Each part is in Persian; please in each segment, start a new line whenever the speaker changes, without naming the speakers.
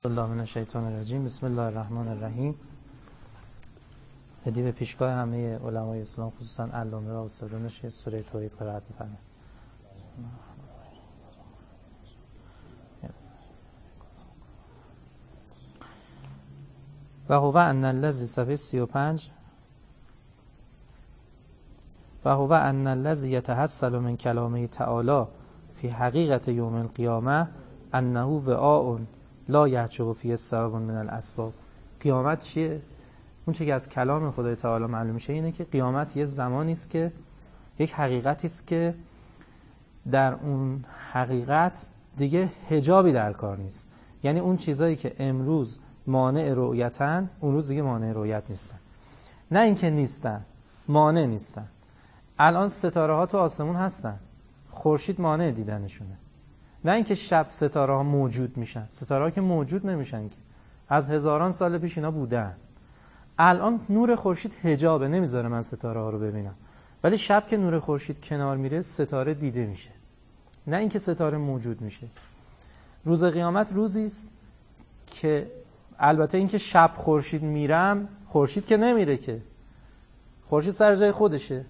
الله من الشیطان الرجیم. بسم الله الرحمن الرحیم. هدیه به پیشگاه همه علمای اسلام خصوصا علامه و استادانش سوره توحید قرائت می‌فرمایید. و هو ان الذی صفحه 35 و هو ان الذی یتحصل من کلامه تعالی فی حقیقت یوم القیامه انه وعاء لا یحجب فیه سبب من الاسباب. قیامت چیه؟ اون چیزی که از کلام خدای تعالی معلوم میشه اینه که قیامت یه زمانی است که یک حقیقتی است که در اون حقیقت دیگه حجابی در کار نیست. یعنی اون چیزایی که امروز مانع رؤیتن اون روز دیگه مانع رؤیت نیستن. نه اینکه نیستن، مانع نیستن. الان ستاره ها تو آسمون هستن، خورشید مانع دیدنشونه. نه اینکه شب ستاره ها موجود میشن، ستاره ها که موجود نمیشن که از هزاران سال پیش اینا بودن. الان نور خورشید حجابه، نمیذاره من ستاره ها رو ببینم، ولی شب که نور خورشید کنار میره ستاره دیده میشه. نه اینکه ستاره موجود میشه. روز قیامت روزی است که البته اینکه شب خورشید میرم، خورشید که نمیره، که خورشید سر جای خودشه،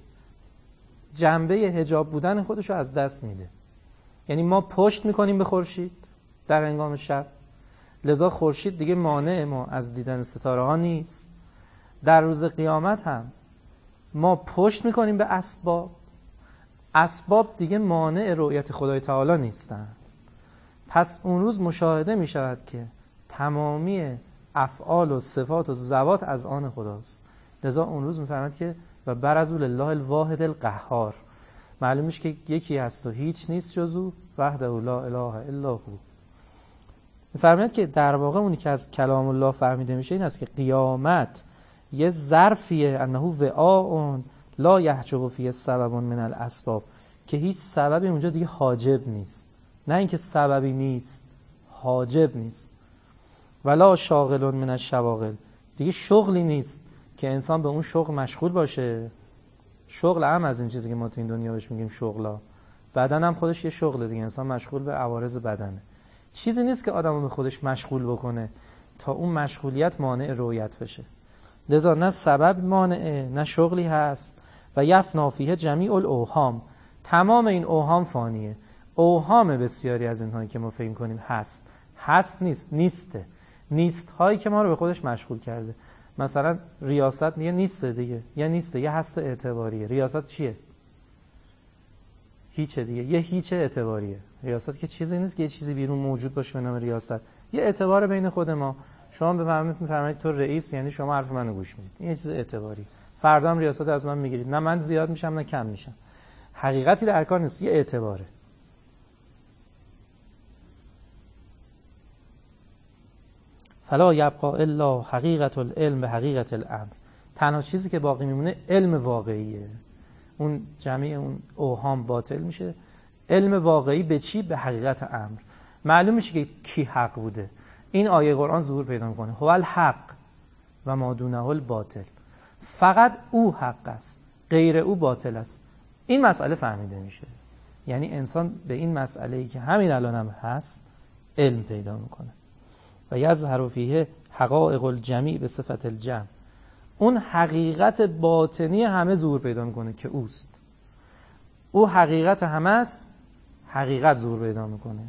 جنبه حجاب بودن خودشو از دست میده. یعنی ما پشت میکنیم به خورشید در هنگام شب، لذا خورشید دیگه مانع ما از دیدن ستاره ها نیست. در روز قیامت هم ما پشت میکنیم به اسباب، اسباب دیگه مانع رؤیت خدای تعالی نیستن. پس اون روز مشاهده میشود که تمامی افعال و صفات و ذوات از آن خداست. لذا اون روز میفرماید که و برزوا لله الواحد القهار، معلوم میشه که یکی هست و هیچ نیست جز او، وحده لا اله الا هو. میفرماید که در واقع اونی که از کلام الله فهمیده میشه این است که قیامت یه ظرفیه، انه وعاء لا یحجب فیه سبب من الاسباب، که هیچ سببی اونجا دیگه حاجب نیست. نه اینکه سببی نیست، حاجب نیست. ولا شاغل من الشواغل، دیگه شغلی نیست که انسان به اون شغل مشغول باشه. شغل هم از این چیزی که ما تو این دنیا بهش میگیم شغلا، بدن هم خودش یه شغله دیگه، انسان مشغول به عوارض بدنه. چیزی نیست که آدمو به خودش مشغول بکنه تا اون مشغولیت مانع رؤیت بشه. لذا نه سبب مانعه، نه شغلی هست. و یفنا فیه جمیع الاوهام، تمام این اوهام فانیه. اوهام بسیاری از اینهایی که ما فکر کنیم هست نیست، نیسته. نیست هایی که ما رو به خودش مشغول کرده. مثلا ریاست یه نیسته دیگه، یه نیسته، یه هست اعتباریه. ریاست چیه؟ هیچه دیگه، یه هیچ اعتباریه. ریاست که چیزی نیست که یه چیزی بیرون موجود باشه به نام ریاست، یه اعتبار بین خود ما. شما به میفرمایید تو رئیس، یعنی شما حرف منو گوش میدید، این یه چیز اعتباری. فردا هم ریاست از من میگیرید، نه من زیاد میشم نه کم میشم، حقیقتی در کار نیست، یه اعتباره. فلا یبقى الا حقیقت العلم به حقیقت الامر، تنها چیزی که باقی میمونه علم واقعیه. اون جمعی اون اوهام باطل میشه. علم واقعی به چی؟ به حقیقت امر. معلوم میشه که کی حق بوده. این آیه قرآن ظهور پیدا میکنه، هو الحق و ما دونه الباطل، فقط او حق است، غیر او باطل است. این مسئله فهمیده میشه. یعنی انسان به این مسئله‌ای که همین الان هم هست علم پیدا میکنه. و یظهر فیه حقائق الجمیع به صفت الجمع، اون حقیقت باطنی همه ظهور پیدا میکنه که اوست. او حقیقت همه است، حقیقت ظهور پیدا میکنه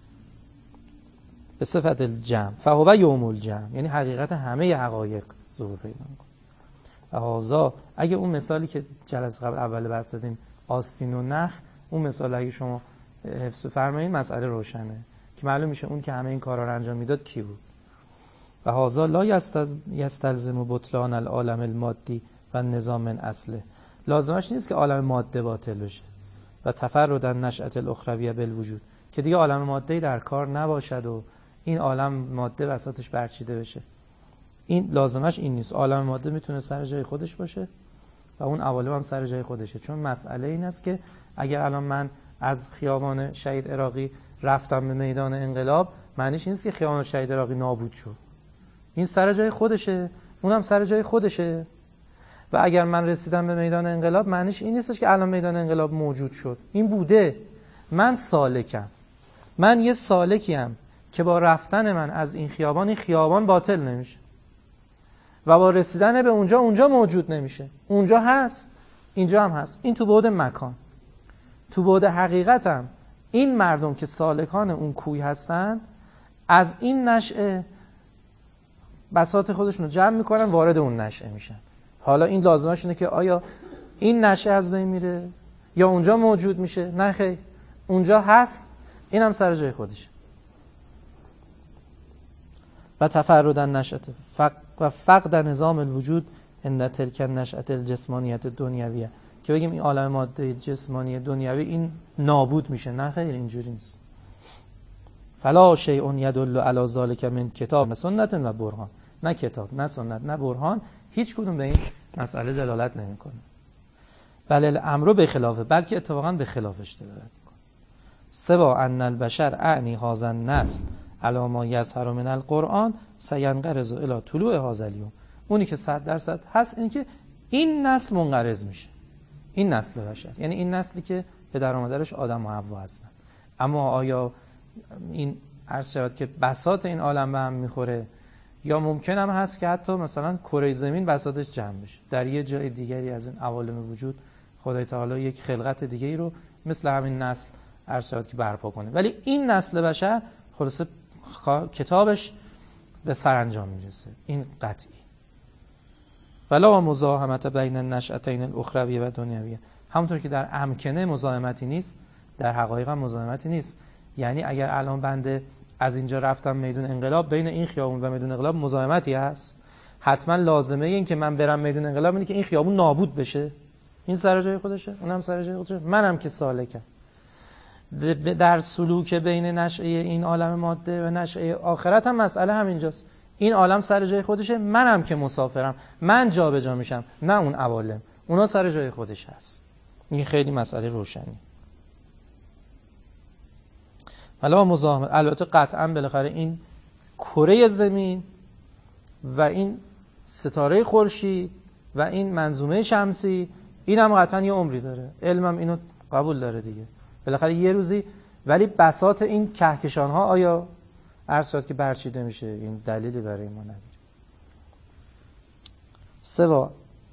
به صفت الجمع. فهو یوم الجمع، یعنی حقیقت همه حقایق ظهور پیدا میکنه. و هذا، اگه اون مثالی که جلسه قبل اول بحث دادیم آستین و نخ، اون مثال اگه شما حفظ فرمایید مسئله روشنه که معلوم میشه اون که همه این کارا رو انجام میداد کی بود. و هذا لا یستلزم بطلان العالم المادی و نظام من اصله، لازمش نیست که عالم ماده باطل بشه و تفرد النشأة الاخرویه بالوجود، که دیگه عالم ماده در کار نباشد و این عالم ماده وسطش برچیده بشه. این لازمش این نیست. عالم ماده میتونه سر جای خودش باشه و اون عوالم هم سر جای خودشه. چون مسئله این است که اگر الان من از خیابان شهید عراقی رفتم به میدان انقلاب، معنیش نیست که خیابان شهید عراقی نابود شد. این سر جای خودشه، اونم سر جای خودشه. و اگر من رسیدم به میدان انقلاب، معنیش این نیستش که الان میدان انقلاب موجود شد. این بوده. من سالکم، من یه سالکیم که با رفتن من از این خیابان باطل نمیشه و با رسیدن به اونجا موجود نمیشه. اونجا هست، اینجا هم هست. این تو بعد مکان. تو بعد حقیقت هم این مردم که سالکان اون کوی هستن از این نشأه بساط خودشون رو جمع میکنن، وارد اون نشأه میشن. حالا این لازمش اینه که آیا این نشأه از بین میره یا اونجا موجود میشه؟ نه خیر، اونجا هست، این هم سر جای خودشه. و تفرد النشأة و فقد نظام الوجود ان تلک النشأة الجسمانیت دنیویه، که بگیم این عالم ماده جسمانی دنیوی این نابود میشه. نه خیر، اینجوری نیست. فلا شیء یدل علی ذلک من کتاب سنت و برهان. نه کتاب، نه سنت، نه برهان، هیچ کدوم به این مسئله دلالت نمیکنه. بل الامر به خلافه، بلکه اتفاقا به خلافش دلالت میکنه. سوا ان البشر اعنی هذا النسل علی ما یظهر من القرآن سینقرض الی طلوع هذا اليوم. اونی که 100% هست این که این نسل منقرض میشه. این نسل بشر، یعنی این نسلی که به در آمدنش آدم و حوا هستن. اما آیا این عرض شود که بساط این عالم به هم میخوره، یا ممکن هم هست که حتی مثلا کره زمین بساطش جمع بشه در یه جای دیگری از این عوالم وجود، خدای تعالی یک خلقت دیگه‌ای رو مثل همین نسل عرض شود که برپا کنه. ولی این نسل بشر خلاصه کتابش به سرانجام میرسه، این قطعی. ولا مزاحمت بین النشأتین الاخرویه و دنیویه. همونطور که در امکنه مزاحمتی نیست، در حقایق هم مزاحمتی نیست. یعنی اگر الان بنده از اینجا رفتم میدون انقلاب، بین این خیابون و میدون انقلاب مزاحمتی هست؟ حتما لازمه این که من برم میدون انقلاب اینه که این خیابون نابود بشه. این سر جای خودشه، اونم سر جای خودشه، منم که سالکم. در سلوک بین نشأه این عالم ماده و نشأه آخرت هم مسئله همینجاست. این عالم سر جای خودشه، منم که مسافرم، من جابجا میشم، نه اون عوالم. اونا سر جای خودش هست. این خیلی مسئله روشنی. حالا مزاحمت، البته قطعا بالاخره این کره زمین و این ستاره خورشید و این منظومه شمسی، این هم قطعا یه عمری داره. علمم اینو قبول داره دیگه، بالاخره یه روزی. ولی بساط این کهکشان ها آیا عرض شد که برچیده میشه؟ این دلیلی برای ما نداره. سوا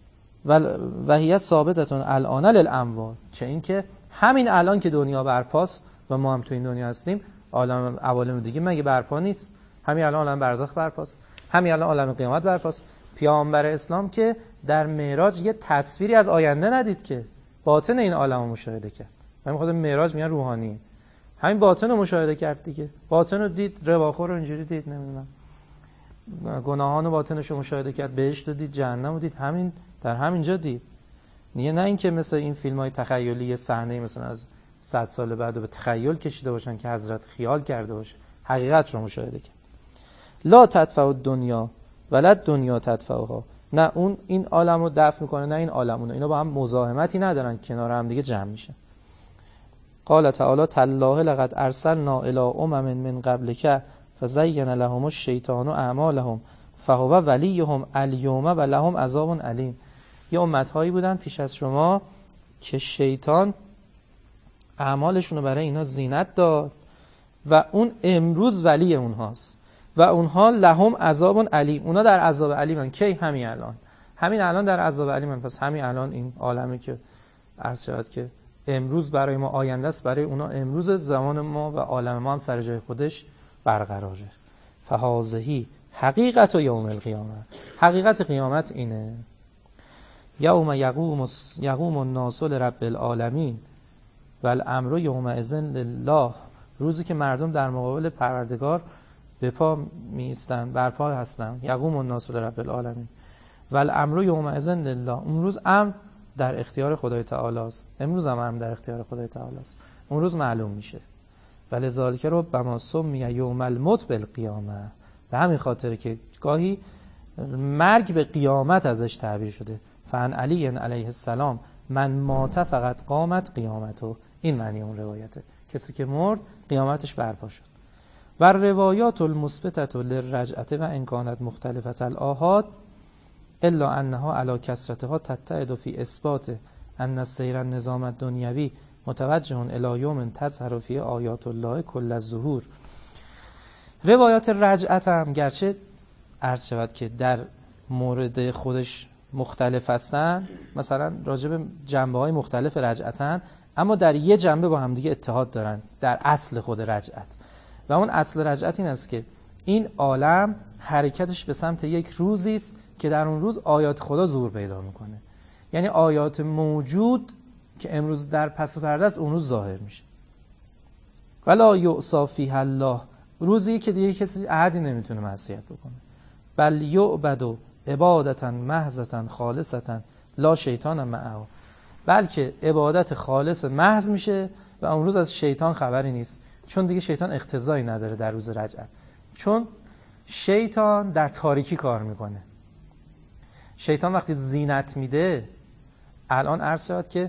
و هی ثابتتون الان للاموات، چه این که همین الان که دنیا برپاست و ما هم تو این دنیا هستیم، عالم عوالم دیگه مگه برپا نیست؟ همین الان عالم برزخ برپاست، همین الان عالم قیامت برپاست. پیامبر اسلام که در معراج یه تصویری از آینده ندید، که باطن این عالم رو مشاهده کرد. همین خود معراج میگن روحانی، همین باطن رو مشاهده کرد دیگه. باطن رو دید، رواخور رو اینجوری دید، نمیدونم گناهان و باطنش رو مشاهده کرد، بهشت رو دید، جهنم رو دید، همین در همینجا دید. نه اینکه مثل این فیلم‌های تخیلی یه صحنه مثلا از 100 سال بعد رو به تخیل کشیده باشن که حضرت خیال کرده باشه، حقیقت رو مشاهده کرد. لا تدفع الدنیا ولا دنیا تدفعها. نه اون این عالم رو دفع میکنه، نه این عالم اون. اینا با هم مزاحمتی ندارن، کنار هم دیگه جمع میشن. قال تعالی تالله لقد ارسلنا الی امم من قبلک فزین لهم الشیطان اعمالهم فهو ولیهم الیوم و لهم عذاب علیم. یه امت‌هایی بودن پیش از شما که شیطان اعمالشون رو برای اینا زینت داد و اون امروز ولی اونهاست و اونها لهم عذاب علیم. اونا در عذاب علیمن. کی؟ همین الان در عذاب علیمن. پس همین الان این عالمی که عرض شد که امروز برای ما آینده است، برای اونا امروز زمان ما و عالم ما هم سر جای خودش برقراره. فهذه حقیقت یوم القیامه. حقیقت قیامت اینه. یوم یقوم الناس لرب العالمین و الامر یومئذ لله. روزی که مردم در مقابل پروردگار به پا میستن، برپا هستن. یقوم الناس لرب العالمین و الامر یومئذ لله. اون روز امر در اختیار خدای تعالی است. امروز هم امر در اختیار خدای تعالی است. اون روز معلوم میشه. ولذالک ربما سمی یوم الموت بالقیامه. به همین خاطره که گاهی مرگ به قیامت ازش تعبیر شده. فعن علی علیه السلام من مات فقط قامت قیامته. این معنی اون روایته، کسی که مرد قیامتش برپا شد. و روایات المثبتة للرجعة و ان كانت مختلفة الآحاد الا انها على کثرتها تتعد فی اثبات ان السیر النظام الدنیوی متوجه الی یوم تظهر فی آیات الله کل الظهور. روایات رجعت هم گرچه عرض شود که در مورد خودش مختلف هستن، مثلا راجع به جنبه‌های مختلف رجعتن، اما در یه جنبه با هم دیگه اتحاد دارن در اصل خود رجعت. و اون اصل رجعت این است که این عالم حرکتش به سمت یک روزی است که در اون روز آیات خدا ظهور پیدا میکنه. یعنی آیات موجود که امروز در پس پرده است اون روز ظاهر میشه. ولا یعصی فیها الله، روزی که دیگه کسی احدی نمیتونه معصیت بکنه. بل یعبد عبادتا محضتا خالصتا لا شیطان معه، بلکه عبادت خالص محض میشه و اون روز از شیطان خبری نیست، چون دیگه شیطان اقتضایی نداره در روز رجعت. چون شیطان در تاریکی کار میکنه. شیطان وقتی زینت میده، الان عرض شد که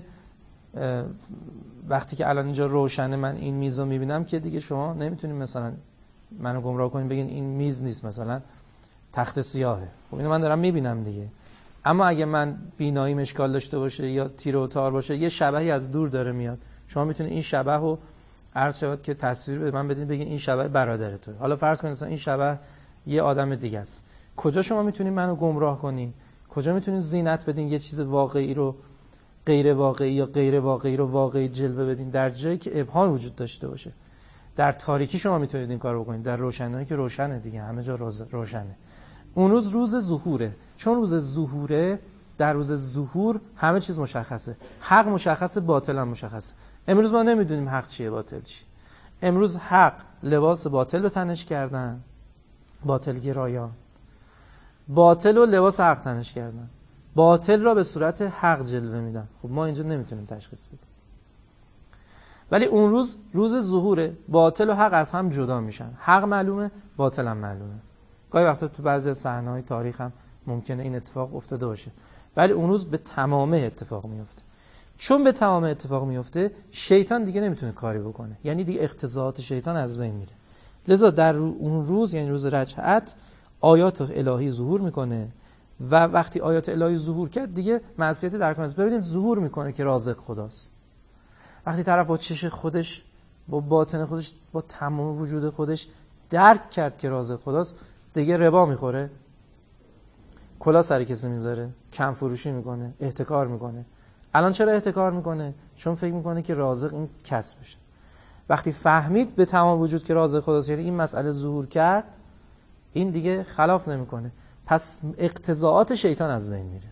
وقتی که الان اینجا روشنه من این میز رو میبینم که دیگه شما نمیتونید مثلا منو گمراه کنید بگین این میز نیست، مثلا تخت سیاهه. خب اینو من دارم میبینم دیگه. اما اگه من بیناییم اشکال داشته باشه یا تیر و تار باشه، یه شبحی از دور داره میاد، شما میتونید این شبح رو عرض شود که تصویر به من بدین بگین این شبح برادرته. حالا فرض کنید مثلا این شبح یه آدم دیگه است. کجا شما میتونید منو گمراه کنین؟ کجا میتونید زینت بدین یه چیز واقعی رو غیر واقعی یا غیر واقعی رو واقعی جلوه بدین؟ در جایی که ابهام وجود داشته باشه. در تاریکی شما میتونید این کارو بکنید، در روشنایی که روشنه دیگه، همه جا روشنه. اون روز ظهوره. چون روز ظهوره، در روز ظهور همه چیز مشخصه. حق مشخصه، باطل هم مشخصه. امروز ما نمیدونیم حق چیه باطل چیه. امروز حق لباس باطل رو تنش کردن، باطل گرایان. باطل و لباس حق تنش کردن، باطل را به صورت حق جلوه میدن. خب ما اینجا نمیتونیم تشخیص بدیم. ولی اون روز ظهوره، باطل و حق از هم جدا میشن. حق معلومه، باطل هم معلومه. گاهی وقتا تو بعضی صحنه‌های تاریخ هم ممکنه این اتفاق افتاده باشه، ولی اون روز به تمامه اتفاق میفته. چون به تمامه اتفاق میفته، شیطان دیگه نمیتونه کاری بکنه، یعنی دیگه اقتضاعات شیطان از بین میره. لذا در اون روز، یعنی روز رجعت، آیات الهی ظهور میکنه و وقتی آیات الهی ظهور کرد دیگه معصیت در کار نیست. ببینید ظهور میکنه که رازق خداست. وقتی طرف با چش خودش، با باطن خودش، با تمام وجود خودش درک کرد که رازق خداست، دیگه ربا میخوره، کلا سر کسی میذاره، کم فروشی میکنه، احتکار میکنه. الان چرا احتکار میکنه؟ چون فکر میکنه که رازق این کسبشه. وقتی فهمید به تمام وجود که رازق خداست، یعنی این مسئله ظهور کرد، این دیگه خلاف نمیکنه. پس اقتضاعات شیطان از بین میره.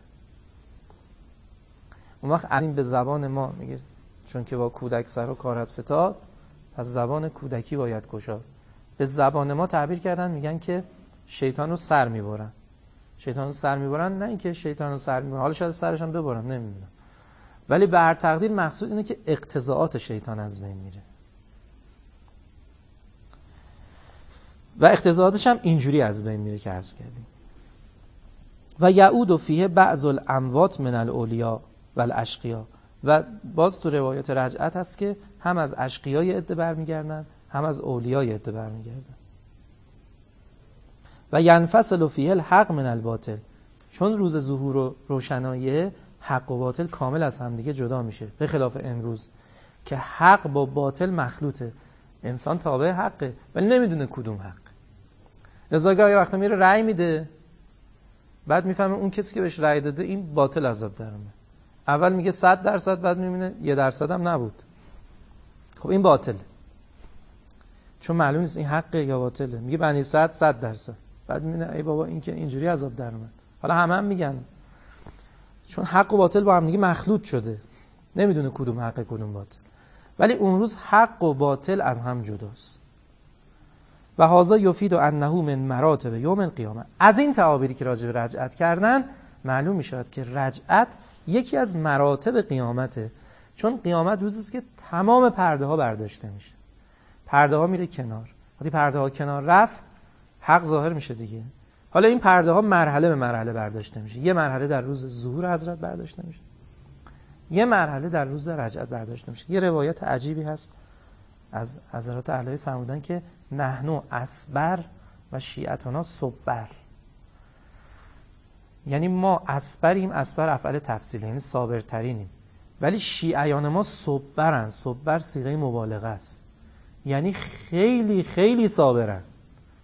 اون وقت از این به زبان ما میگه چون که با کودک سر و کارت فتاد، پس زبان کودکی باید گشاد. به زبان ما تعبیر کردن، میگن که شیطان رو سر میبرن. شیطان رو سر میبرن، نه اینکه شیطان رو سر میبرن، حالا شاید سرش هم ببرن، نمیدونم. ولی به هر تقدیر مقصود اینه که اقتضاعات شیطان از بین میره. و اقتضاعاتش هم اینجوری از بین میره که عرض کردیم. و یعود فیه بعض الاموات من الاولیا و الاشقیا. و باز تو روایات رجعت هست که هم از اشقیای عده برمیگردن، هم از اولیای عده برمیگردن. و ینفصل فیه الحق من الباطل. چون روز ظهور و روشنایی، حق و باطل کامل از هم دیگه جدا میشه، به خلاف امروز که حق با باطل مخلوطه. انسان تابع حقه ولی نمیدونه کدوم حق. لذا گاهی وقتا میره رأی میده، بعد میفهمه اون کسی که بهش رأی داده این باطل عذاب درمه. اول میگه 100%، بعد میبینه 1% هم نبود. خب این باطله، چون معلوم نیست این حقه یا باطله. میگه بنی 100%، بعد میبینه ای بابا این که اینجوری عذاب درمه. حالا هم میگن چون حق و باطل با هم دیگه مخلوط شده، نمیدونه کدوم حقه کدوم باطل. ولی اون روز حق و باطل از هم جداست. و هذا یفید انه من مراتب یوم القیامه. از این تعابیری که راجع به رجعت کردن معلوم میشد که رجعت یکی از مراتب قیامته. چون قیامت روزی است که تمام پرده ها برداشته میشه، پرده ها میره کنار. وقتی پرده ها کنار رفت، حق ظاهر میشه دیگه. حالا این پرده ها مرحله به مرحله برداشته میشه. یه مرحله در روز ظهور حضرت برداشته میشه، یه مرحله در روز رجعت برداشته میشه. یه روایت عجیبی هست از حضرات اهل فرمودن که نحنو اصبر و شیعتنا صبر. یعنی ما اصبریم، اصبر افعال تفصیلی، یعنی صابرترینیم، ولی شیعیان ما صبرن. صبر صیغه مبالغه است، یعنی خیلی خیلی صابرن.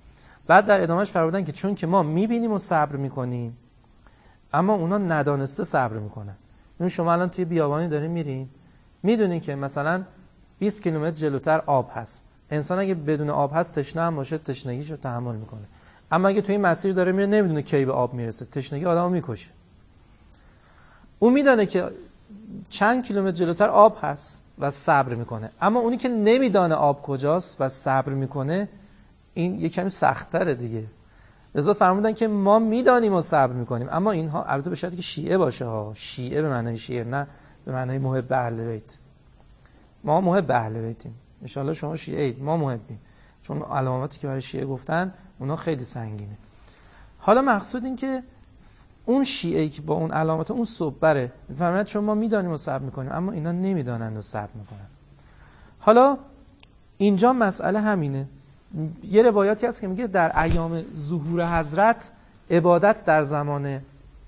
بعد در ادامهش فرمودن که چون که ما میبینیم و صبر میکنیم اما اونا ندانسته صبر میکنن. این شما الان توی بیابانی دارین میرین، میدونین که مثلا 20 کیلومتر جلوتر آب هست. انسان اگه بدون آب هست تشنه هم باشه تشنگیشو تحمل میکنه، اما اگه توی این مسیر داره میره نمیدونه کی به آب میرسه، تشنگی آدمو میکشه. اون میدونه که چند کیلومتر جلوتر آب هست و صبر میکنه، اما اونی که نمیدانه آب کجاست و صبر میکنه این یه کمی سخت‌تره دیگه. لذا فرمودن که ما میدانیم و صبر میکنیم، اما اینها البته به شرطی که شیعه باشه ها، شیعه به معنای شیعه، نه به معنای محب اهل بیت. ما محب اهل بیتیم، ان شاءالله شما شیعه اید، ما محبیم، چون علاماتی که برای شیعه گفتن اونا خیلی سنگینه. حالا مقصود این که اون شیعه‌ای که با اون علامات اون صبره میفرماید چون ما میدانیم و صبر میکنیم اما اینا نمیدانند و صبر میکنن. حالا اینجا مسئله همینه. یه روایاتی هست که میگه در ایام ظهور حضرت عبادت در زمان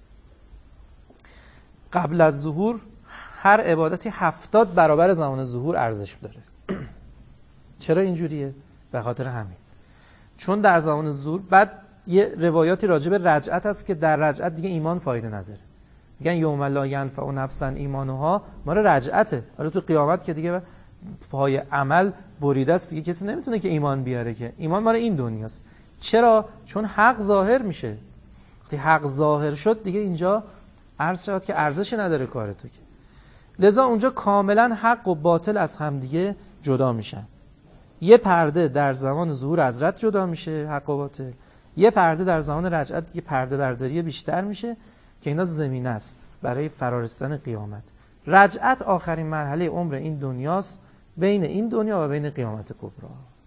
قبل از ظهور هر عبادتی 70 برابر زمان ظهور ارزش داره. چرا اینجوریه؟ به خاطر همین، چون در زمان ظهور بعد یه روایاتی راجع به رجعت هست که در رجعت دیگه ایمان فایده نداره. میگن یوم لا ینفع نفسا ایمانها، ما رو رجعته. حالا تو قیامت که دیگه پای عمل بریده است دیگه، کسی نمیتونه که ایمان بیاره، که ایمان مال این دنیاست. چرا؟ چون حق ظاهر میشه. وقتی حق ظاهر شد دیگه اینجا عرض شد که ارزشی نداره کار تو، که لذا اونجا کاملا حق و باطل از همدیگه جدا میشن. یه پرده در زمان ظهور حضرت جدا میشه، حق و باطل. یه پرده در زمان رجعت، یه پرده برداری بیشتر میشه که اینا زمینه است برای فرارستن قیامت. رجعت آخرین مرحله عمر این دنیاست، بین این دنیا و بین قیامت کبری.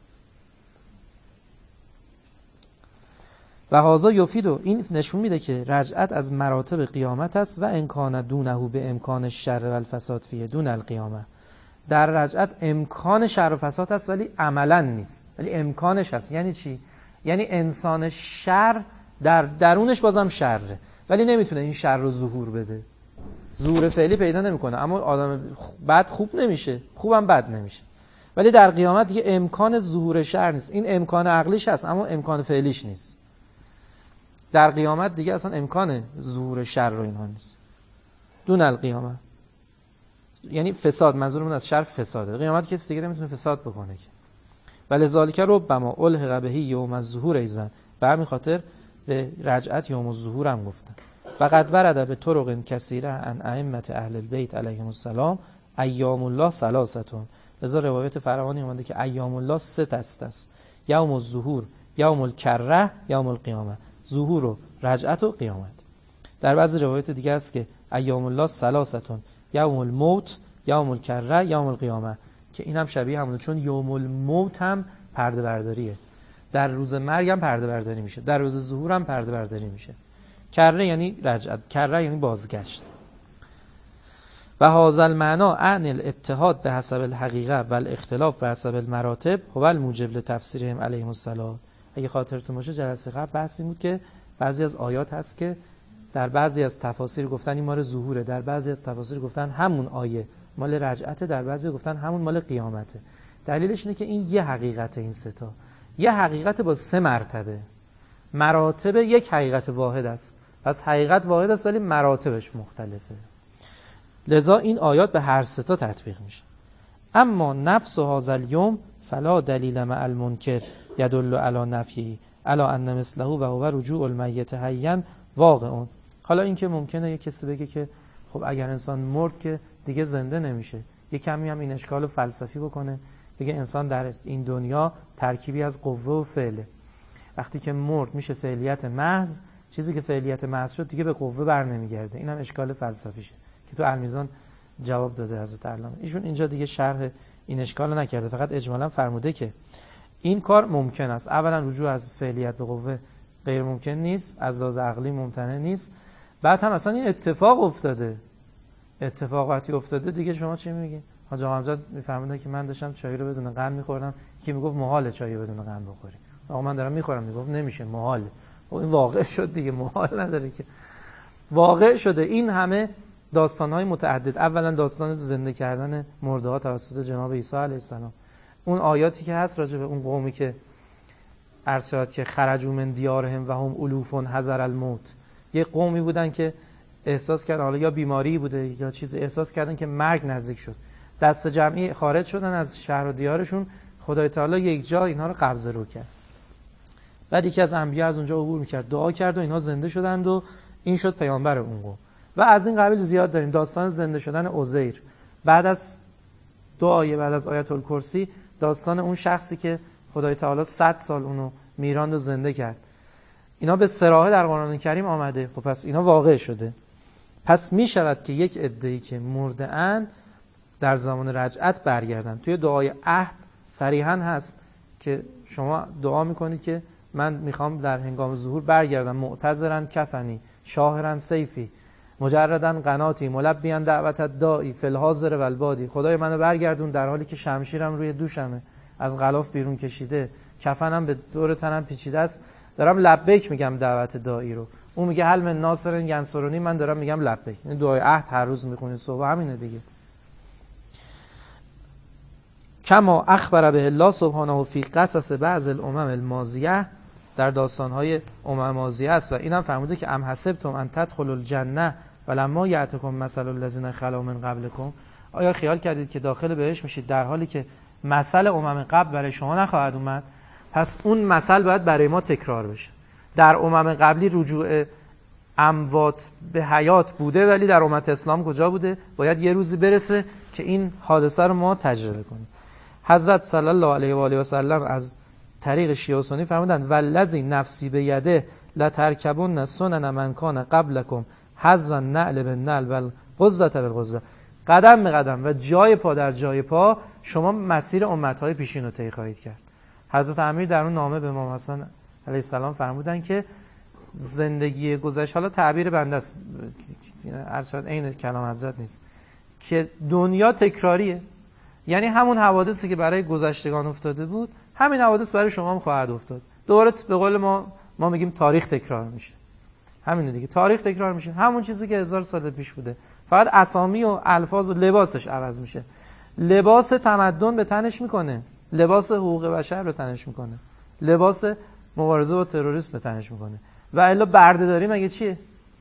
و هذا یفید، این نشون میده که رجعت از مراتب قیامت است و امکان دونه به امکان الشر و الفساد فیه دون القیامه. در رجعت امکان شر و فساد هست ولی عملا نیست، ولی امکانش هست. یعنی چی؟ یعنی انسان شر در درونش بازم شره ولی نمیتونه این شر رو ظهور بده، ظهور فعلی پیدا نمیکنه. اما آدم بد خوب نمیشه، خوبم بد نمیشه. ولی در قیامت دیگه امکان ظهور شر نیست. این امکان عقلیش هست اما امکان فعلیش نیست. در قیامت دیگه اصلا امکان ظهور شر رو اینها نیست. دون القیامه یعنی فساد، منظورمون از شر فساده. قیامت کسی دیگه نمیتونه فساد بکنه که. ولی ذالک ربما الحق به یوم الظهور ایزن، به همین خاطر به رجعت یوم الظهور هم گفتن. فقط ورده به طرق کثیره عن ائمه اهل البیت علیهم السلام ایام الله ثلاثتون. لذا روایت فراوانی اومده که ایام الله سه است: یوم الظهور، یوم الکره، یوم القیامه. ظهور و رجعت و قیامت. در بعضی روایت دیگه است که ایام الله ثلاثتون: یوم الموت، یوم الکره، یوم القیامه، که این هم شبیه همونه، چون یوم الموت هم پرده برداریه. در روز مرگ هم پرده برداری میشه، در روز ظهور هم پرده برداری میشه. کره یعنی رجعت، کره یعنی بازگشت. و هذا المعنى عن الاتحاد به حسب الحقیقه و الاختلاف به حسب المراتب هو الموجب لتفسیرهم علیهم السلام. اگه خاطرتون باشه جلسه قبل بحث این بود که بعضی از آیات هست که در بعضی از تفاسیر گفتن این مال ظهوره، در بعضی از تفاسیر گفتن همون آیه مال رجعته، در بعضی گفتن همون مال قیامته. دلیلش اینه که این یه حقیقت، این سه تا یه حقیقت با سه مرتبه. مراتب یک حقیقت واحد است، پس حقیقت واحد است ولی مراتبش مختلفه. لذا این آیات به هر سه تا تطبیق میشه. اما نفس هذا اليوم فلا دلیل مع المنکر یدل علی نفیه علی ان مثله و هو رجوع المیت حیا واقع. حالا این که ممکنه یک کسی بگه که خب اگر انسان مرد که دیگه زنده نمیشه، یک کمی هم این اشکال فلسفی بکنه، بگه انسان در این دنیا ترکیبی از قوه و فعله، وقتی که مرد میشه فعلیت محض، چیزی که فعلیت محض شد دیگه به قوه بر نمیگرده. این هم اشکال فلسفیشه که تو المیزان جواب داده حضرت علامه. ایشون اینجا دیگه شرح این اشکال رو نکرده، فقط اجمالا فرموده که این کار ممکن است. اولا رجوع از فعلیت به قوه غیر ممکن نیست، از لحاظ عقلی ممتنع نیست. بعد هم اصلا این اتفاق افتاده، اتفاقاتی افتاده دیگه شما چی میگین؟ حاج آقا امجد میفرمودن که من داشتم چای رو بدون قند میخوردم، کی میگفت محاله چای بدون قند بخوری، آقا من دارم میخورم، میگفت نمیشه، محاله. این واقع شد دیگه، محال نداره که، واقع شده. این همه داستان‌های متعدد، اولا داستان زنده کردن مرده‌ها توسط جناب عیسی علیه السلام، اون آیاتی که هست راجع به اون قومی که ارشاد که خرجوا من دیارهم و هم الوف حذر الموت، یه قومی بودن که احساس کردن حالا یا بیماری بوده یا چیزی، احساس کردن که مرگ نزدیک شد، دست جمعی خارج شدن از شهر و دیارشون. خدای تعالی یک جا اینها رو قبضه رو کرد. بعد یکی از انبیا از اونجا عبور میکرد، دعا کرد و اینها زنده شدند و این شد پیامبر اون قوم. و از این قبیل زیاد داریم. داستان زنده شدن عزیر بعد از دعای بعد از آیت الکرسی، داستان اون شخصی که خدای تعالی 100 سال اونو میراند و زنده کرد. اینا به صراحت در قرآن کریم آمده. خب پس اینا واقع شده. پس می شود که یک عده‌ای که مرده اند در زمان رجعت برگردن. توی دعای عهد صریحاً هست که شما دعا میکنید که من میخوام در هنگام ظهور برگردم، معتذرن کفنی شاهرن سیفی مجردن قناتی ملبیان دعوت الداعی فی الحاضر و البادی. خدای منو برگردون در حالی که شمشیرم روی دوشمه، از غلاف بیرون کشیده، کفنم به دور تنم پیچیده است، دارم لبیک میگم دعوت داعی رو. اون میگه هل من ناصر ینصرونی، من دارم میگم لبیک. این دعای عهد هر روز میخونید صبح، همینه دیگه. کما اخبر به الله سبحانه فی قصص بعض الامم الماضیه، در داستان‌های امم ماضیه است. و اینم فرموده که ام حسبتم ان تدخلوا الجنه ولما یأتکم مثل الذین خلوا من قبلکم، آیا خیال کردید که داخل بهشت میشید در حالی که مثل امم قبل برای شما نخواهد اومد؟ پس اون مثل باید برای ما تکرار بشه. در امم قبلی رجوع اموات به حیات بوده، ولی در امت اسلام کجا بوده؟ باید یه روزی برسه که این حادثه رو ما تجربه کنیم. حضرت صلی الله علیه و آله و سلم از طریق شیعه و سنی فرمودند والذی نفسی بیده لترکبون سنن من کان قبلکم حذوا النعل بالنعل والغزة بالغزة، قدم به قدم و جای پا در جای پا شما مسیر امتهای پیشین رو طی خواهید کرد. حضرت امیر در اون نامه به امام حسن علیه السلام فرمودند که زندگی گذشته، حالا تعبیر بنده است ارشاد عین کلام حضرت نیست، که دنیا تکراریه. یعنی همون حوادثی که برای گذشتگان افتاده بود، همین حوادث برای شما هم خواهد افتاد. دوباره به قول ما میگیم تاریخ تکرار میشه. همین دیگه، تاریخ تکرار میشه، همون چیزی که 1000 سال پیش بوده، فقط اسامی و الفاظ و لباسش عوض میشه. لباس تمدن به تنش میکنه، لباس حقوق بشر به تنش میکنه، لباس مبارزه با تروریسم به تنش میکنه. و الا بردهداری مگه چیه؟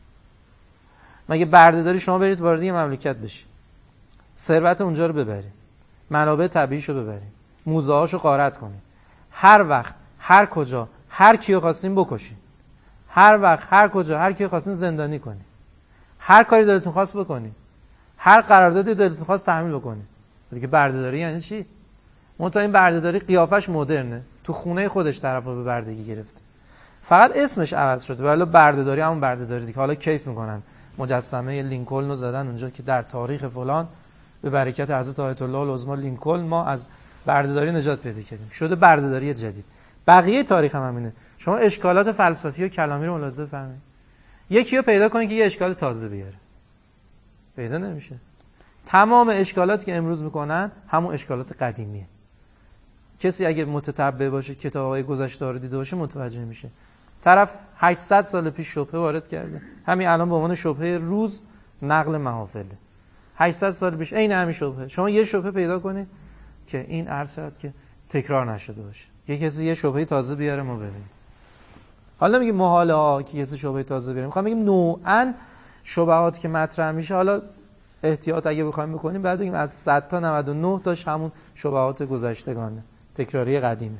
مگه بردهداری شما برید وارد یه مملکت بشید، ثروت اونجا رو ببرید، منابع طبیعیشو ببرید، موزه‌هاشو غارت کنید، هر وقت هر کجا هر کیو خواستین بکشید، هر وقت هر کجا هر کیو خواستین زندانی کنید، هر کاری دلتون خواست بکنید، هر قراردادی دلتون خواست تحمیل بکنید. دیگه بردهداری یعنی چی؟ منتها این بردهداری قیافش مدرنه، تو خونه خودش طرفو به بردگی گرفته، فقط اسمش عوض شده. ولی بردهداری همون بردهداری دیگه. حالا کیف میکنن مجسمه لینکلن رو زدن اونجا که در تاریخ فلان به برکت حضرت آیت الله العظما لینکلن ما از بردهداری نجات پیدا کردیم، شده بردهداری جدید. بقیه تاریخ هم همینه. شما اشکالات فلسفی و کلامی رو ملاحظه فرمایید، یکی رو پیدا کنید که یه اشکال تازه بیاره، پیدا نمیشه. تمام اشکالاتی که امروز میکنن همون اشکالات قدیمیه. کسی اگه متتبع باشه کتاب‌های گذشته رو دیده باشه متوجه میشه. طرف 800 سال پیش شبهه وارد کرده، همین الان به عنوان شبهه روز نقل محافله. 800 سال پیش عین همین شبهه. شما یه شبهه پیدا کنید که این عرض که تکرار نشده باشه. یه کسی یه شبهه تازه بیاره ما ببینیم. حالا میگیم محاله ها که کسی شبهه تازه بیاره. میخوام بگیم نوعاً شبهات که مطرح میشه، حالا احتیاط اگه بخوایم بکنیم بعد بگیم از 100 تا 99 تاش همون شبهات گذشتگانه، تکراری قدیمه.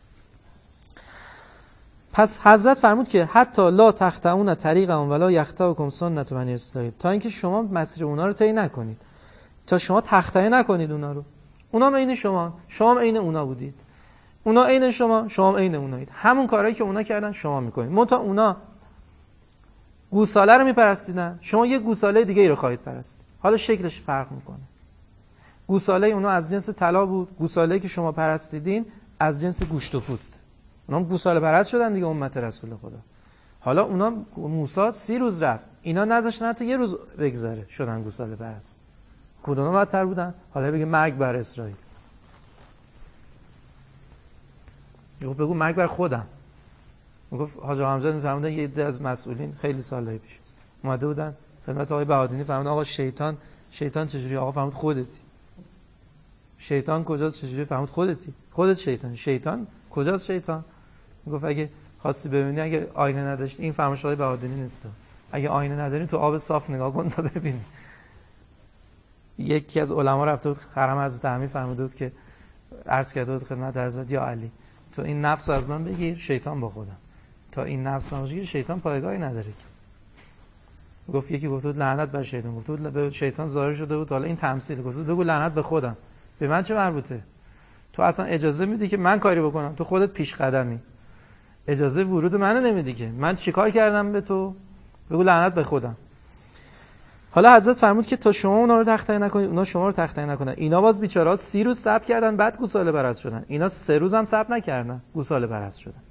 پس حضرت فرمود که حتی لا تخطئون طریقهم ولا یخطئکم سنت بنی اسرائیل، تا اینکه شما مسیر اونا رو طی نکنید، تا شما تخطئه نکنید اونا رو. اونا عین شما، شما عین اونا بودید، اونا عین شما، شما عین اونایید. همون کارهایی که اونا کردن شما میکنید. منتها اونا گوساله رو میپرستیدن، شما یه گوساله دیگه ای رو خواهید پرستید. حالا شکلش فرق میکنه. گوساله اونا از جنس طلا بود، گوساله‌ای که شما پرستیدین از جنس گوشت و پوست. اونا گوساله پرست شدن دیگه، امت رسول خدا. حالا اونا موسی 30 روز رفت، اینا نذاشتن حتی یه روز بگذره شدن گوساله پرست. کدوم بدتر بودن؟ حالا بگه مرگ بر اسرائیل. بگو مرگ بر خودم. میگفت حاج حمزه میفهموندن یه عده از مسئولین خیلی سالهای پیش اومده بودن خدمت آقای بهادینی، فرمودن آقا شیطان چجوری؟ آقا فرمود خودتی. شیطان کجاست؟ چجوری؟ فرمود خودتی. خودت شیطان کجاست؟ شیطان میگفت اگه خواستی ببینی، اگه آینه نداشتی، این فرمایش‌های بهادینی نیست، اگه آینه نداری تو آب صاف نگاه کن تا ببینی. یکی از علما رفته بود خرم حضرت امیر فرموده بود که عرض کرده بود خدمت حضرت یا علی تو این نفس از من بگیر، شیطان با خودم. تا این نفس من بگیر شیطان پایگاهی نداره که. گفت یکی گفت بود لعنت بر شیطان، گفت بود به شیطان ظاهر شده بود، حالا این تمثیل، گفت بود بگو لعنت به خودم، به من چه مربوطه؟ تو اصلا اجازه میدی که من کاری بکنم؟ تو خودت پیش قدمی، اجازه ورود منو نمیدی که من چیکار کردم به تو؟ بگو لعنت به خودم. حالا حضرت فرمود که تا شما اونا رو تخطی نکنید، اونا شما رو تخطی نکنن. اینا باز بیچاره‌ها 30 روز صبر کردن، بعد گوساله پرست شدن. اینا 3 روز هم صبر نکردن، گوساله پرست شدن.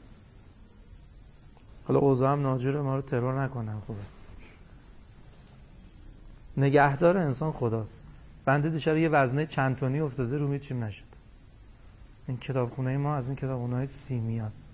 حالا اوضاع هم ناجوره، ما رو ترور نکنن. خوبه. نگهدار انسان خداست. بنده دیشب یه وزنه چند تنی افتاده رو هیچیم نشد. این کتابخونه ما از این کتابخونه‌های سیمیاست.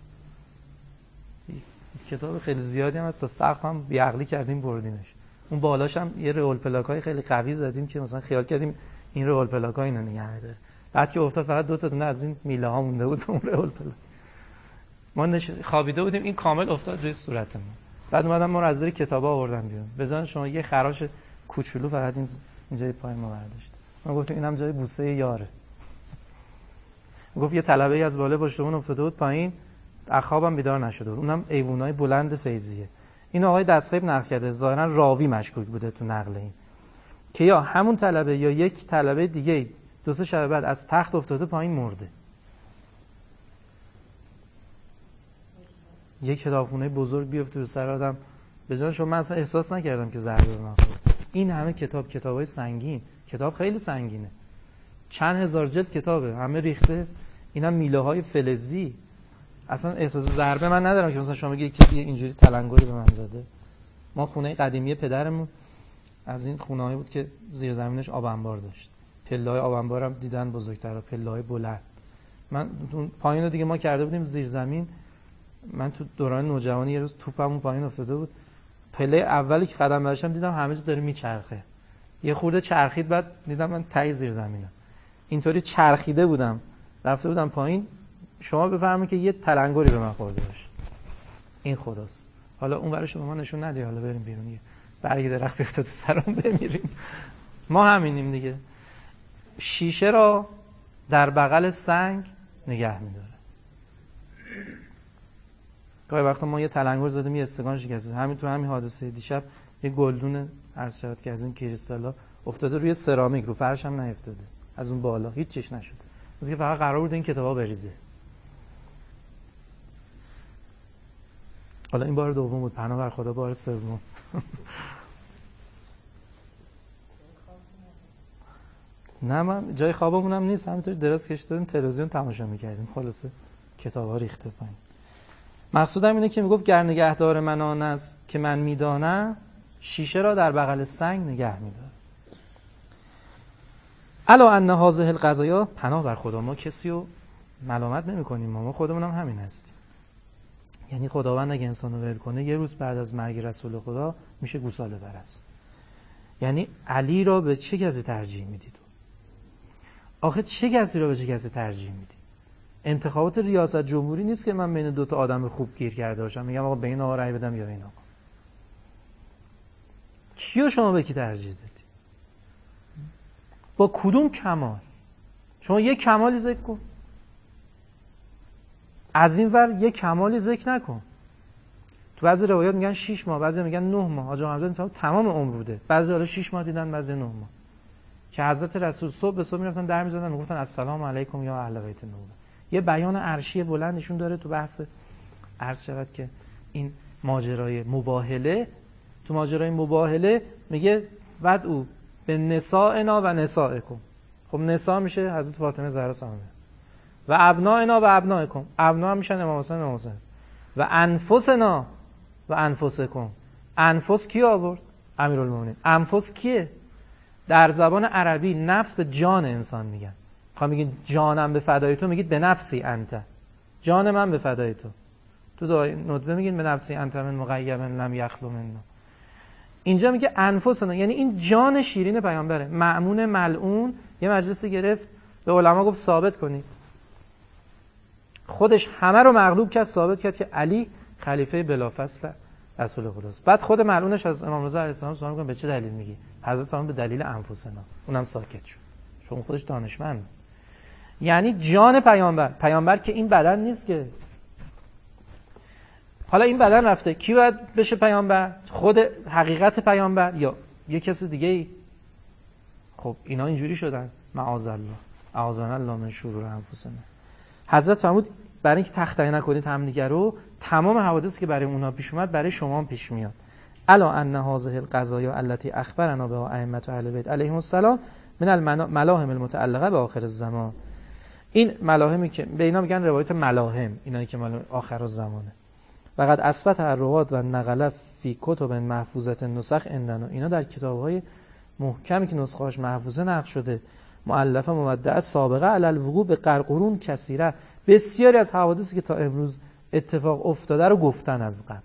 کتاب خیلی زیادی هم هست، تا سقف هم بیعقلی کردیم بردیمش. اون بالاش هم یه رول پلاکای خیلی قوی زدیم که مثلا خیال کردیم این رول پلاکا اینو نگه داره. بعد که افتاد فقط 2 تا دونه از این میله ها مونده بود اون رول پلاک. ما خوابیده بودیم، این کامل افتاد روی صورتمون. بعد اومدن ما رو از زیر کتابا آوردن بیرون. بزن شما یه خراش کوچولو فقط اینجای پای ما برداشت. ما گفتیم اینم جای بوسه یاره. گفت یه طلبه از بالا پشتمون افتاده بود پایین، از خوابم بیدار نشده بود. اونم ایوونای بلند فیضیه. این آقای دستخیب نقل کرده، ظاهرا راوی مشکوک بوده تو نقل این، که یا همون طلبه یا یک طلبه دیگه 2-3 شب بعد از تخت افتاده پایین مرده. یک کتابخونه بزرگ بیفته رو سر آدم، به جان شما من اصلا احساس نکردم که ضربه به من خورد. این همه کتابای سنگین، کتاب خیلی سنگینه، چند هزار جلد کتابه، همه ریخته، اینا میله های فلزی. اصلا احساس ضربه من ندارم که مثلا شما بگید کسی اینجوری تلنگری به من زده. ما خونه قدیمی پدرمون از این خونه‌ای بود که زیر زمینش آب انبار داشت. پله‌های آب انبار هم دیدن بزرگتره، پله‌های بلند. من پایین رو دیگه ما کرده بودیم زیر زمین. من تو دوران نوجوانی یه روز توپمون پایین افتاده بود. پله اولی که قدم برداشتم دیدم همه جا داره میچرخه. یه خورده چرخید، بعد دیدم من ته زیر زمینم. اینطوری چرخیده بودم، رفته بودم پایین. شما بفرمایید که یه تلنگری به من خورده باشه. این خداست. حالا اون ورش به ما نشون ندی، حالا بریم بیرون، برگ درخت بیفته تو سرم بمیریم. ما همینیم دیگه. شیشه را در بغل سنگ نگه می‌داره. گاهی وقتا ما یه تلنگر زدیم، یه استکان شکسته. همین تو همین حادثه دیشب یه گلدون عرض شد که از این کریستالا افتاده روی سرامیک، رو فرش هم نیفتاده، از اون بالا هیچ چیز نشد. مثل که فقط قرار بود این کتابا بریزه. حالا این بار دوم بود، پناه بر خدا بار سوم. نه من جای خوابمونم نیست، همینطوری دراز کشیدیم تلویزیون تماشا می‌کردیم، خلاصه کتابا ریخته پایین. مقصودم اینه که میگفت گر نگهدار من آن است که من میدانم، شیشه را در بغل سنگ نگه می‌داره. الا ان هذه القضایا، پناه بر خدا، ما کسی رو ملامت نمی‌کنیم، ما خودمون هم همین هستیم. یعنی خداوند اگه انسان رو ول کنه، یه روز بعد از مرگ رسول خدا میشه گوساله پرست. یعنی علی را به چه کسی ترجیح میدی تو؟ آخه چه کسی را به چه کسی ترجیح میدی؟ انتخابات ریاست جمهوری نیست که من بین 2 تا آدم خوب گیر کرده باشم میگم آقا به این آقا رأی بدم یا به این آقا. کیو شما به کی ترجیح دادی؟ با کدوم کمال؟ شما یک کمالی ذکر کن، از این ور یک کمالی ذکر نکن. تو بعضی روایات میگن 6 ماه، بعضی میگن 9 ماه. حاج محمد میفهمه تمام عمر بوده. بعضی حالا 6 ماه دیدن، بعضی 9 ماه. که حضرت رسول صبح به صبح میرفتن در میزدن میگفتن السلام علیکم یا اهل بیت النبوه. یه بیان عرشی بلندشون داره تو بحث عرض شود که این ماجرای مباهله. تو ماجرای مباهله میگه ودعو به نسائنا و نسائکم. خب نساء میشه حضرت فاطمه زهرا سلام و ابنائنا و ابنائکم. ابنا میشن امام حسین امام حسین. و انفسنا و انفسکم. انفس کی آورد؟ امیرالمومنین. انفس کیه؟ در زبان عربی نفس به جان انسان میگن. میگین جانم به فدای تو، میگید به نفسی انت، جان من به فدای تو. تو دعای ندبه میگین به نفسی انت من مغیب لم یخلو منا. اینجا میگه انفسنا، یعنی این جان شیرین پیامبره. مأمون ملعون یه مجلسی گرفت، به علما گفت ثابت کنید. خودش همه رو مغلوب کرد، ثابت کرد که علی خلیفه بلافاصله رسول خداست. بعد خود ملعونش از امام رضا علیه السلام سوال می‌کنه به چه دلیل میگی؟ حضرت فرمود به دلیل انفسنا. اونم ساکت شد. چون خودش دانشمند. یعنی جان پیامبر که این بدن نیست که. حالا این بدن رفته، کی باید بشه پیامبر؟ خود حقیقت پیامبر یا یه کس دیگه ای؟ خب اینا اینجوری شدن. معاذالله، اعاذنا الله من شرور انفسنا. حضرت فرمود برای اینکه تخطئ نکنید همدیگه رو، تمام حوادثی که برای اونها پیش اومد برای شما هم پیش میاد. الا ان هذه القضايا التي اخبرنا بها ائمه اهل بیت علیهم السلام من الملاهم المتعلقه به آخر الزمان. این ملاهمی که به اینا میگن روایت ملاهم، اینایی که مال آخر الزمانه. فقط اثبت الروات و نقل فی کتب محفوظه النسخ عندنا. اینا در کتاب‌های محکمی که نسخه‌اش محفوظه نقل شده، مؤلفه مودعه سابقه علی الوقوع به قرقرون کثیره. بسیاری از حوادثی که تا امروز اتفاق افتاده رو گفتن از قبل.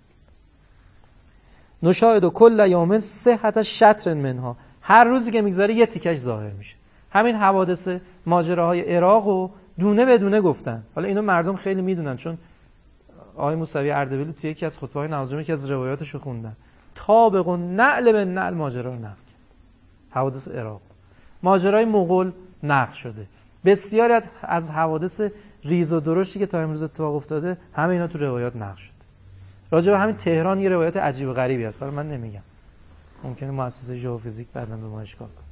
نشاهد کل یوم صحت شطر منها. هر روزی که میگذره یه تیکش ظاهر میشه. همین حوادث ماجراهای عراق و دونه به دونه گفتن. حالا اینو مردم خیلی میدونن، چون آقای موسوی اردبیلی توی یکی از خطبه‌های نمازجمعه که از روایاتشو خوندن، طابق و نعل به نعل ماجرا رو نقل کرد. حوادث عراق، ماجرای مغول نقل شده. بسیاری از حوادث ریز و درشتی که تا امروز اتفاق افتاده همه اینا تو روایات نقل شده. راجع به همین تهران یه روایت عجیب و غریبی هست، حالا من نمیگم، ممکنه مؤسسه ژئوفیزیک بعداً به ما اشکال کنه.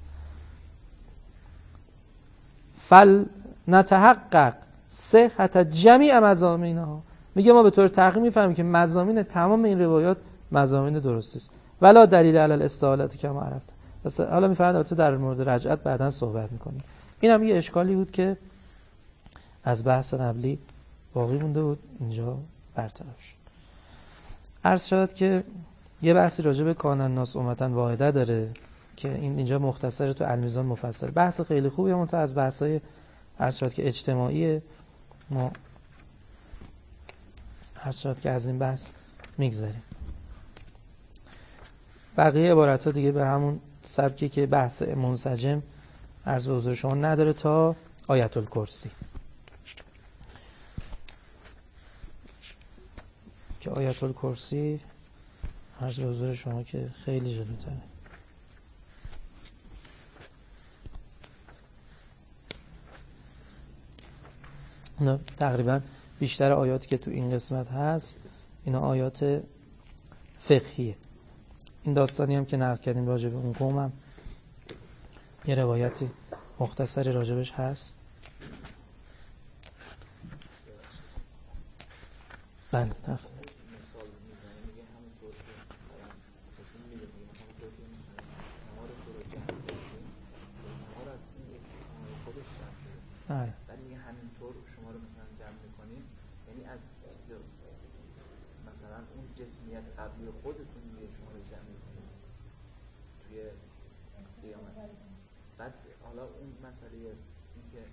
فل نتحقق صحت جمیع مضامینها. میگه ما به طور تحقیقی میفهمیم که مضامین تمام این روایات مضامین درستی است. ولا دلیل علی الاستحالت که ما عرفتم. حالا میفهمید البته در مورد رجعت بعداً صحبت میکنیم. اینم یه اشکالی بود که از بحث قبلی باقی مونده بود، اینجا برطرف شد. عرض شد که یه بحثی راجع به کان الناس امة واحده داره که اینجا مختصر تو المیزان مفصل. بحث خیلی خوبیه، منتها از بحث‌های عرض شد که اجتماعی ما عرض شد که از این بحث میگذریم. بقیه عبارت‌ها دیگه به همون سبکی که بحث منسجم عرض به حضور شما نداره تا آیت الکرسی، که آیت الکرسی عرض به حضور شما که خیلی جلوتره. اینا تقریبا بیشتر آیاتی که تو این قسمت هست اینا آیات فقهیه. این داستانی هم که نقل کردیم راجع به اون قوم هم یه روایتی مختصری راجبش هست. بله
بعد میگه همینطور شما رو مثلا جمع میکنیم، یعنی از مثلا اون جسمیت قبلی خودتون میگه شما رو جمع میکنیم توی قیامت. بعد حالا اون مسئله این که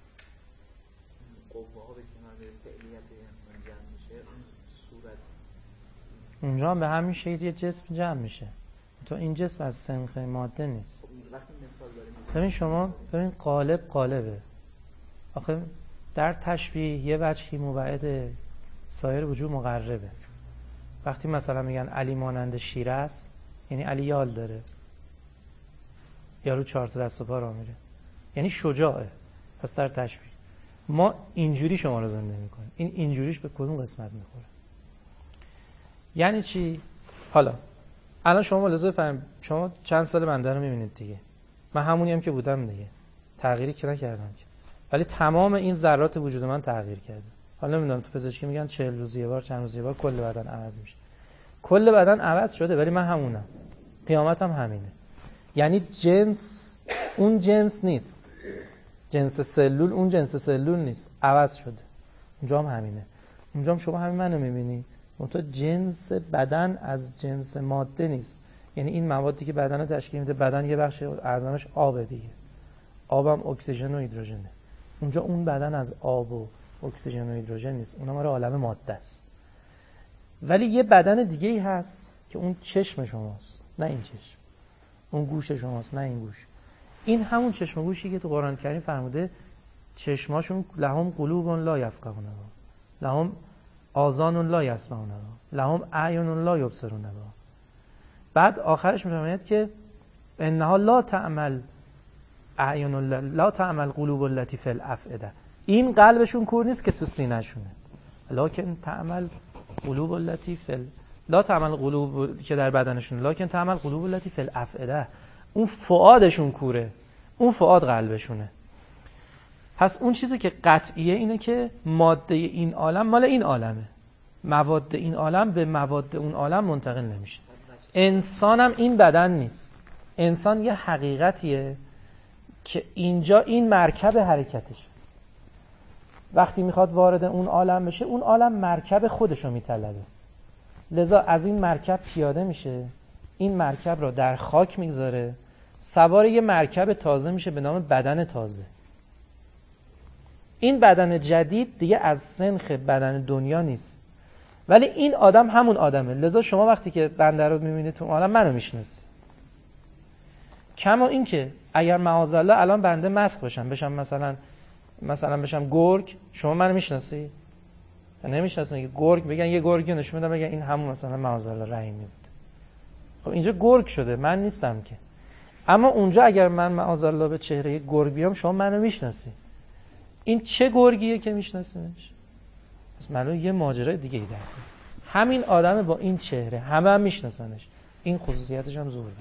قوه ها به کنار فعلیت انسان جمع میشه، اون صورت
اونجا هم به همین شکل یه جسم جمع میشه، تو این جسم از سنخ ماده نیست.
وقتی مثال داریم
ببین شما ببین قالبه. آخه در تشبیه یه وجهی مبعد سایر وجود مقربه. وقتی مثلا میگن علی مانند شیر است، یعنی علی یال داره، یارو 4 تا دست و پا راه میره، یعنی شجاعه. پس در تشبیه ما اینجوری شما رو زنده میکنیم. این اینجوریش به کدوم قسمت میخوره؟ یعنی چی؟ حالا الان شما لازم بفهمید شما چند سال بنده رو میبینید دیگه، من همونی هم که بودم دیگه، تغییری که نکردم که، ولی تمام این ذرات وجود من تغییر کرده. حالا نمیدونم تو پزشکی میگن 40 روز یه بار، چند روز یه بار کل بدن عوض میشه. کل بدن عوض شده ولی من همونم. قیامتم همینه. یعنی جنس اون جنس نیست، جنس سلول اون جنس سلول نیست، عوض شده. اونجا هم همینه. اونجا هم شما همین منو میبینی، منتها جنس بدن از جنس ماده نیست. یعنی این موادی که بدن رو تشکیل میده، بدن یه بخش اعظمش آبه دیگه، آبم اکسیژن و هیدروژنه. اونجا اون بدن از آب و اکسیژن و هیدروژن نیست، اونم رو عالم ماده است. ولی یه بدن دیگه ای هست که اون چشم شماست، نه این چشم. اون گوش شماست، نه این گوش. این همون چشم و گوشی که تو قرآن کریم فرموده چشماشون لهم قلوب لا یفقهون، لهم آذان لا یسمعون بها، لهم اعین لا یبصرون بها. بعد آخرش میفرماید که انها لا تعمل اعین لا تعمل قلوب التي فی الافئده. این قلبشون کور نیست که تو سینه‌شونه، لکن تعمل قلوب التي فی لا تعمل قلوب که در بدنشون، لکن تعمل قلوب التي فی الافئده. اون فؤادشون کوره، اون فؤاد قلبشونه. پس اون چیزی که قطعیه اینه که ماده این عالم مال این عالمه، مواد این عالم به مواد اون عالم منتقل نمیشه. انسان هم این بدن نیست، انسان یه حقیقتیه که اینجا این مرکب حرکتش وقتی میخواد وارد اون عالم بشه، اون عالم مرکب خودشو میطلبه، لذا از این مرکب پیاده میشه، این مرکب رو در خاک میگذاره، سوار یه مرکب تازه میشه به نام بدن تازه. این بدن جدید دیگه از سنخ بدن دنیا نیست، ولی این آدم همون آدمه. لذا شما وقتی که بنده رو میبینید تو عالم، منو میشناسی. کما این که اگر معاذالله الان بنده مسخ بشم مثلا بشم گرگ، شما منو میشناسی؟ نمیشناسین که گرگ بگن یه گرگی نشون بدم بگن این همون مثلا معاذالله رحیمی بود. خب اینجا گرگ شده، من نیستم که. اما اونجا اگر من معاذالله به چهره گرگ بیام، شما منو میشناسی. این چه گرگیه که میشناسینش؟ پس معلومه یه ماجرای دیگه ای داره. همین آدم با این چهره همه هم میشناسنش. این خصوصیتش هم زورده.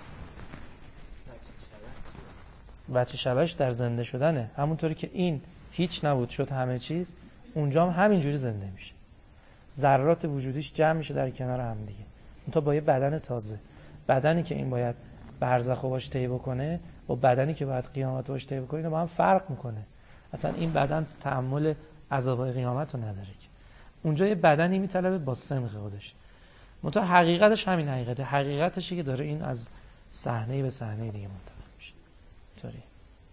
بچه شبهش در زنده شدنه. همونطوری که این هیچ نبود شد همه چیز، اونجا هم همینجوری زنده میشه. ذرات وجودیش جمع میشه در کنار هم دیگه. اون تا با یه بدن تازه، بدنی که این باید برزخو باش طی بکنه با بدنی که باید قیامت باش طی بکنه، با هم فرق میکنه. اصلا این بدن تحمل عذابای قیامت رو نداره که. اونجا یه بدنی میطلبه با سنخ خودش. منتها حقیقتش همین حقیقته. حقیقتشی که داره این از صحنه به صحنه دیگه منتقل میشه. طوری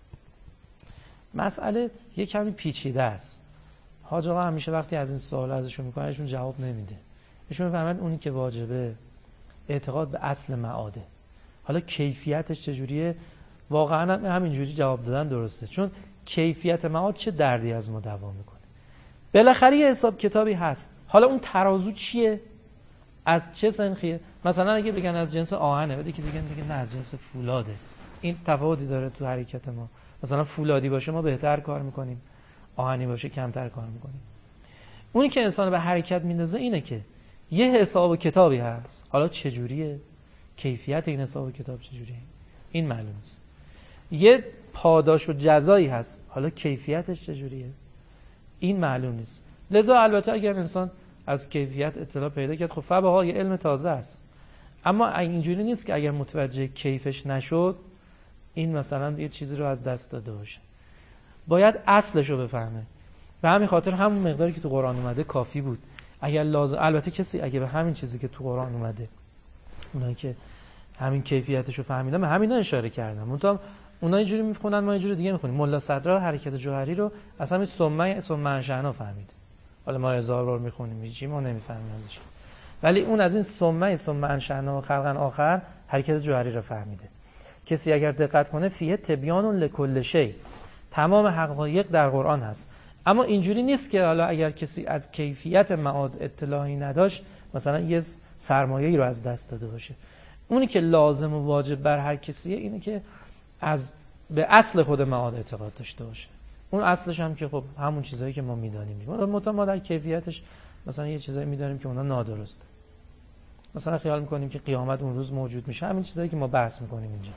مسئله یه کمی پیچیده است. حاج آقا همیشه وقتی از این سوال ازشون میکنه ایشون جواب نمیده. ایشون میفهمن اونی که واجبه اعتقاد به اصل معاده. حالا کیفیتش چجوریه؟ واقعا همینجوری جواب دادن درسته، چون کیفیت معاد چه دردی از ما دوا میکنه. بالاخره یه حساب کتابی هست. حالا اون ترازو چیه؟ از چه سنخیه؟ مثلا اگه بگن از جنس آهنه، بعد که دیگه نه از جنس فولاده. این تفاوتی داره تو حرکت ما. مثلا فولادی باشه ما بهتر کار میکنیم، آهنی باشه کمتر کار میکنیم. اونی که انسان به حرکت میندازه اینه که یه حساب کتابی هست. حالا چجوریه؟ کیفیت این حساب کتاب چجوریه؟ این معلوم نیست. یه پاداش و جزایی هست. حالا کیفیتش چجوریه؟ این معلوم نیست. لذا البته اگر انسان از کیفیت اطلاع پیدا کرد، خب فبها یه علم تازه است. اما اینجوری نیست که اگر متوجه کیفش نشد، این مثلا یه چیزی رو از دست داده باشه. باید اصلش رو بفهمه. به همین خاطر همون مقداری که تو قرآن اومده کافی بود. اگر لازم، البته کسی اگه به همین چیزی که تو قرآن اومده، اونایی که همین کیفیتش رو فهمیدن، به همینا اشاره کردن. منتها اونا اینجوری میخونن، ما اینجوری دیگه میخونیم. ملا صدرا حرکت جوهری رو اصلا ثم انشأنا فهمید. حالا ما 1000 بار میخونیم هیچی ما نمیفهمیم ازش، ولی اون از این ثم انشأنا خلقا آخر حرکت جوهری رو فهمیده. کسی اگر دقت کنه فیه تبیان لکل شیء، تمام حقایق در قرآن هست. اما اینجوری نیست که حالا اگر کسی از کیفیت معاد اطلاعی نداشت مثلا یه سرمایه‌ای رو از دست داده باشه. اونی که لازم و واجب بر هر کسیه اینه که از به اصل خود معاد اعتقاد داشته باشه. اون اصلش هم که خب همون چیزایی که ما میدانیم. ما در کیفیتش مثلا یه چیزایی میدانیم که اونا نادرسته. مثلا خیال میکنیم که قیامت اون روز موجود میشه، همین چیزایی که ما بحث میکنیم اینجا.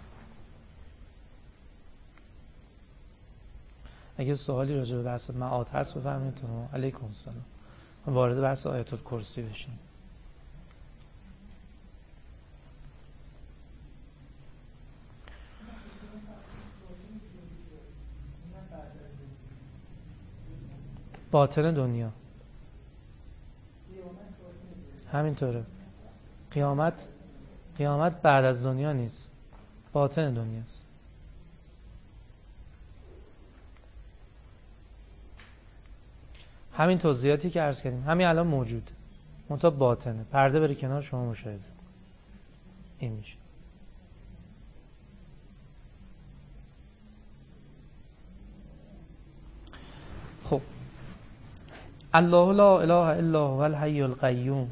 اگه سوالی راجع به بحث معاد هست بفرمایید. علیکم السلام. وارد بحث آیت الکرسی بشیم. باطن دنیا همینطوره. قیامت بعد از دنیا نیست، باطن دنیاست. همین توضیحاتی که عرض کردیم همین الان موجود، منتها باطنه. پرده بره کنار شما مشاهده. این میشه. خب الله لا اله الا هو الحی القیوم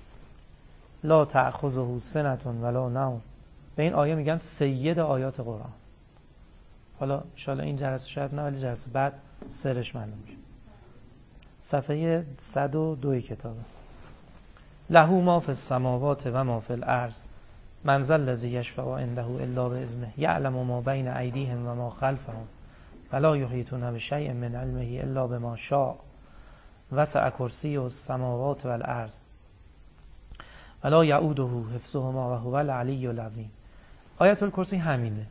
لا تأخذه سنة ولا نوم. به این آیه میگن سید آیات قرآن. حالا انشاءالله این جلسه شاید نه، ولی جلسه بعد سرش معلوم میشه. صفحه 102 کتابه. له ما فی السماوات و ما فی الارض من ذا الذی یشفع عنده الا باذنه یعلم ما بین ایدیهم و ما خلفهم ولا یحیطون بشیء من علمه الا بما شاء وسع کرسیه السماوات و الارض ولا یعوده حفظهما و هو العلی العظیم. آیت الکرسی همینه.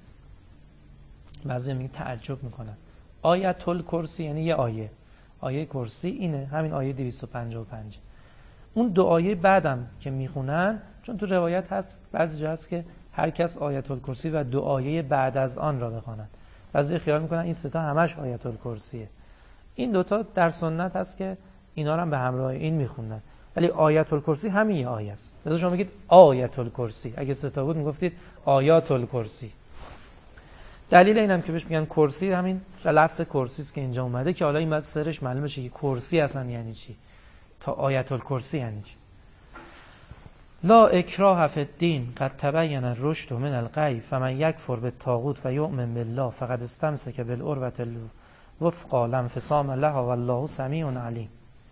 بعضی میگن تعجب میکنن آیت الکرسی یعنی یه آیه، آیه کرسی اینه، همین آیه 255. اون دو آیه بعدم که میخونن، چون تو روایت هست بعضی جا هست که هر کس آیت الکرسی و دو آیه بعد از آن را بخونن، بعضی خیال میکنن این سه تا همش آیت الکرسیه. این دوتا در سنت هست که اینا رو هم به همراه این میخونن، ولی آیت الکرسی همین یه آیه است. مثلا شما بگید آیت الکرسی، اگه سه تا بود میگفتید آیات الکرسی. دلیل اینم که بهش میگن کرسی همین لفظ کرسی است که اینجا اومده، که حالا این بعد سرش معلوم بشه که کرسی اصلا یعنی چی، تا آیت الکرسی یعنی چی. لا اکراه فی الدین قد تبین الرشد من الغی فمن یکفر بالطاغوت و یؤمن بالله فقد استمسک بالعروة الوثقی لا انفصام لها والله سمیع علیم.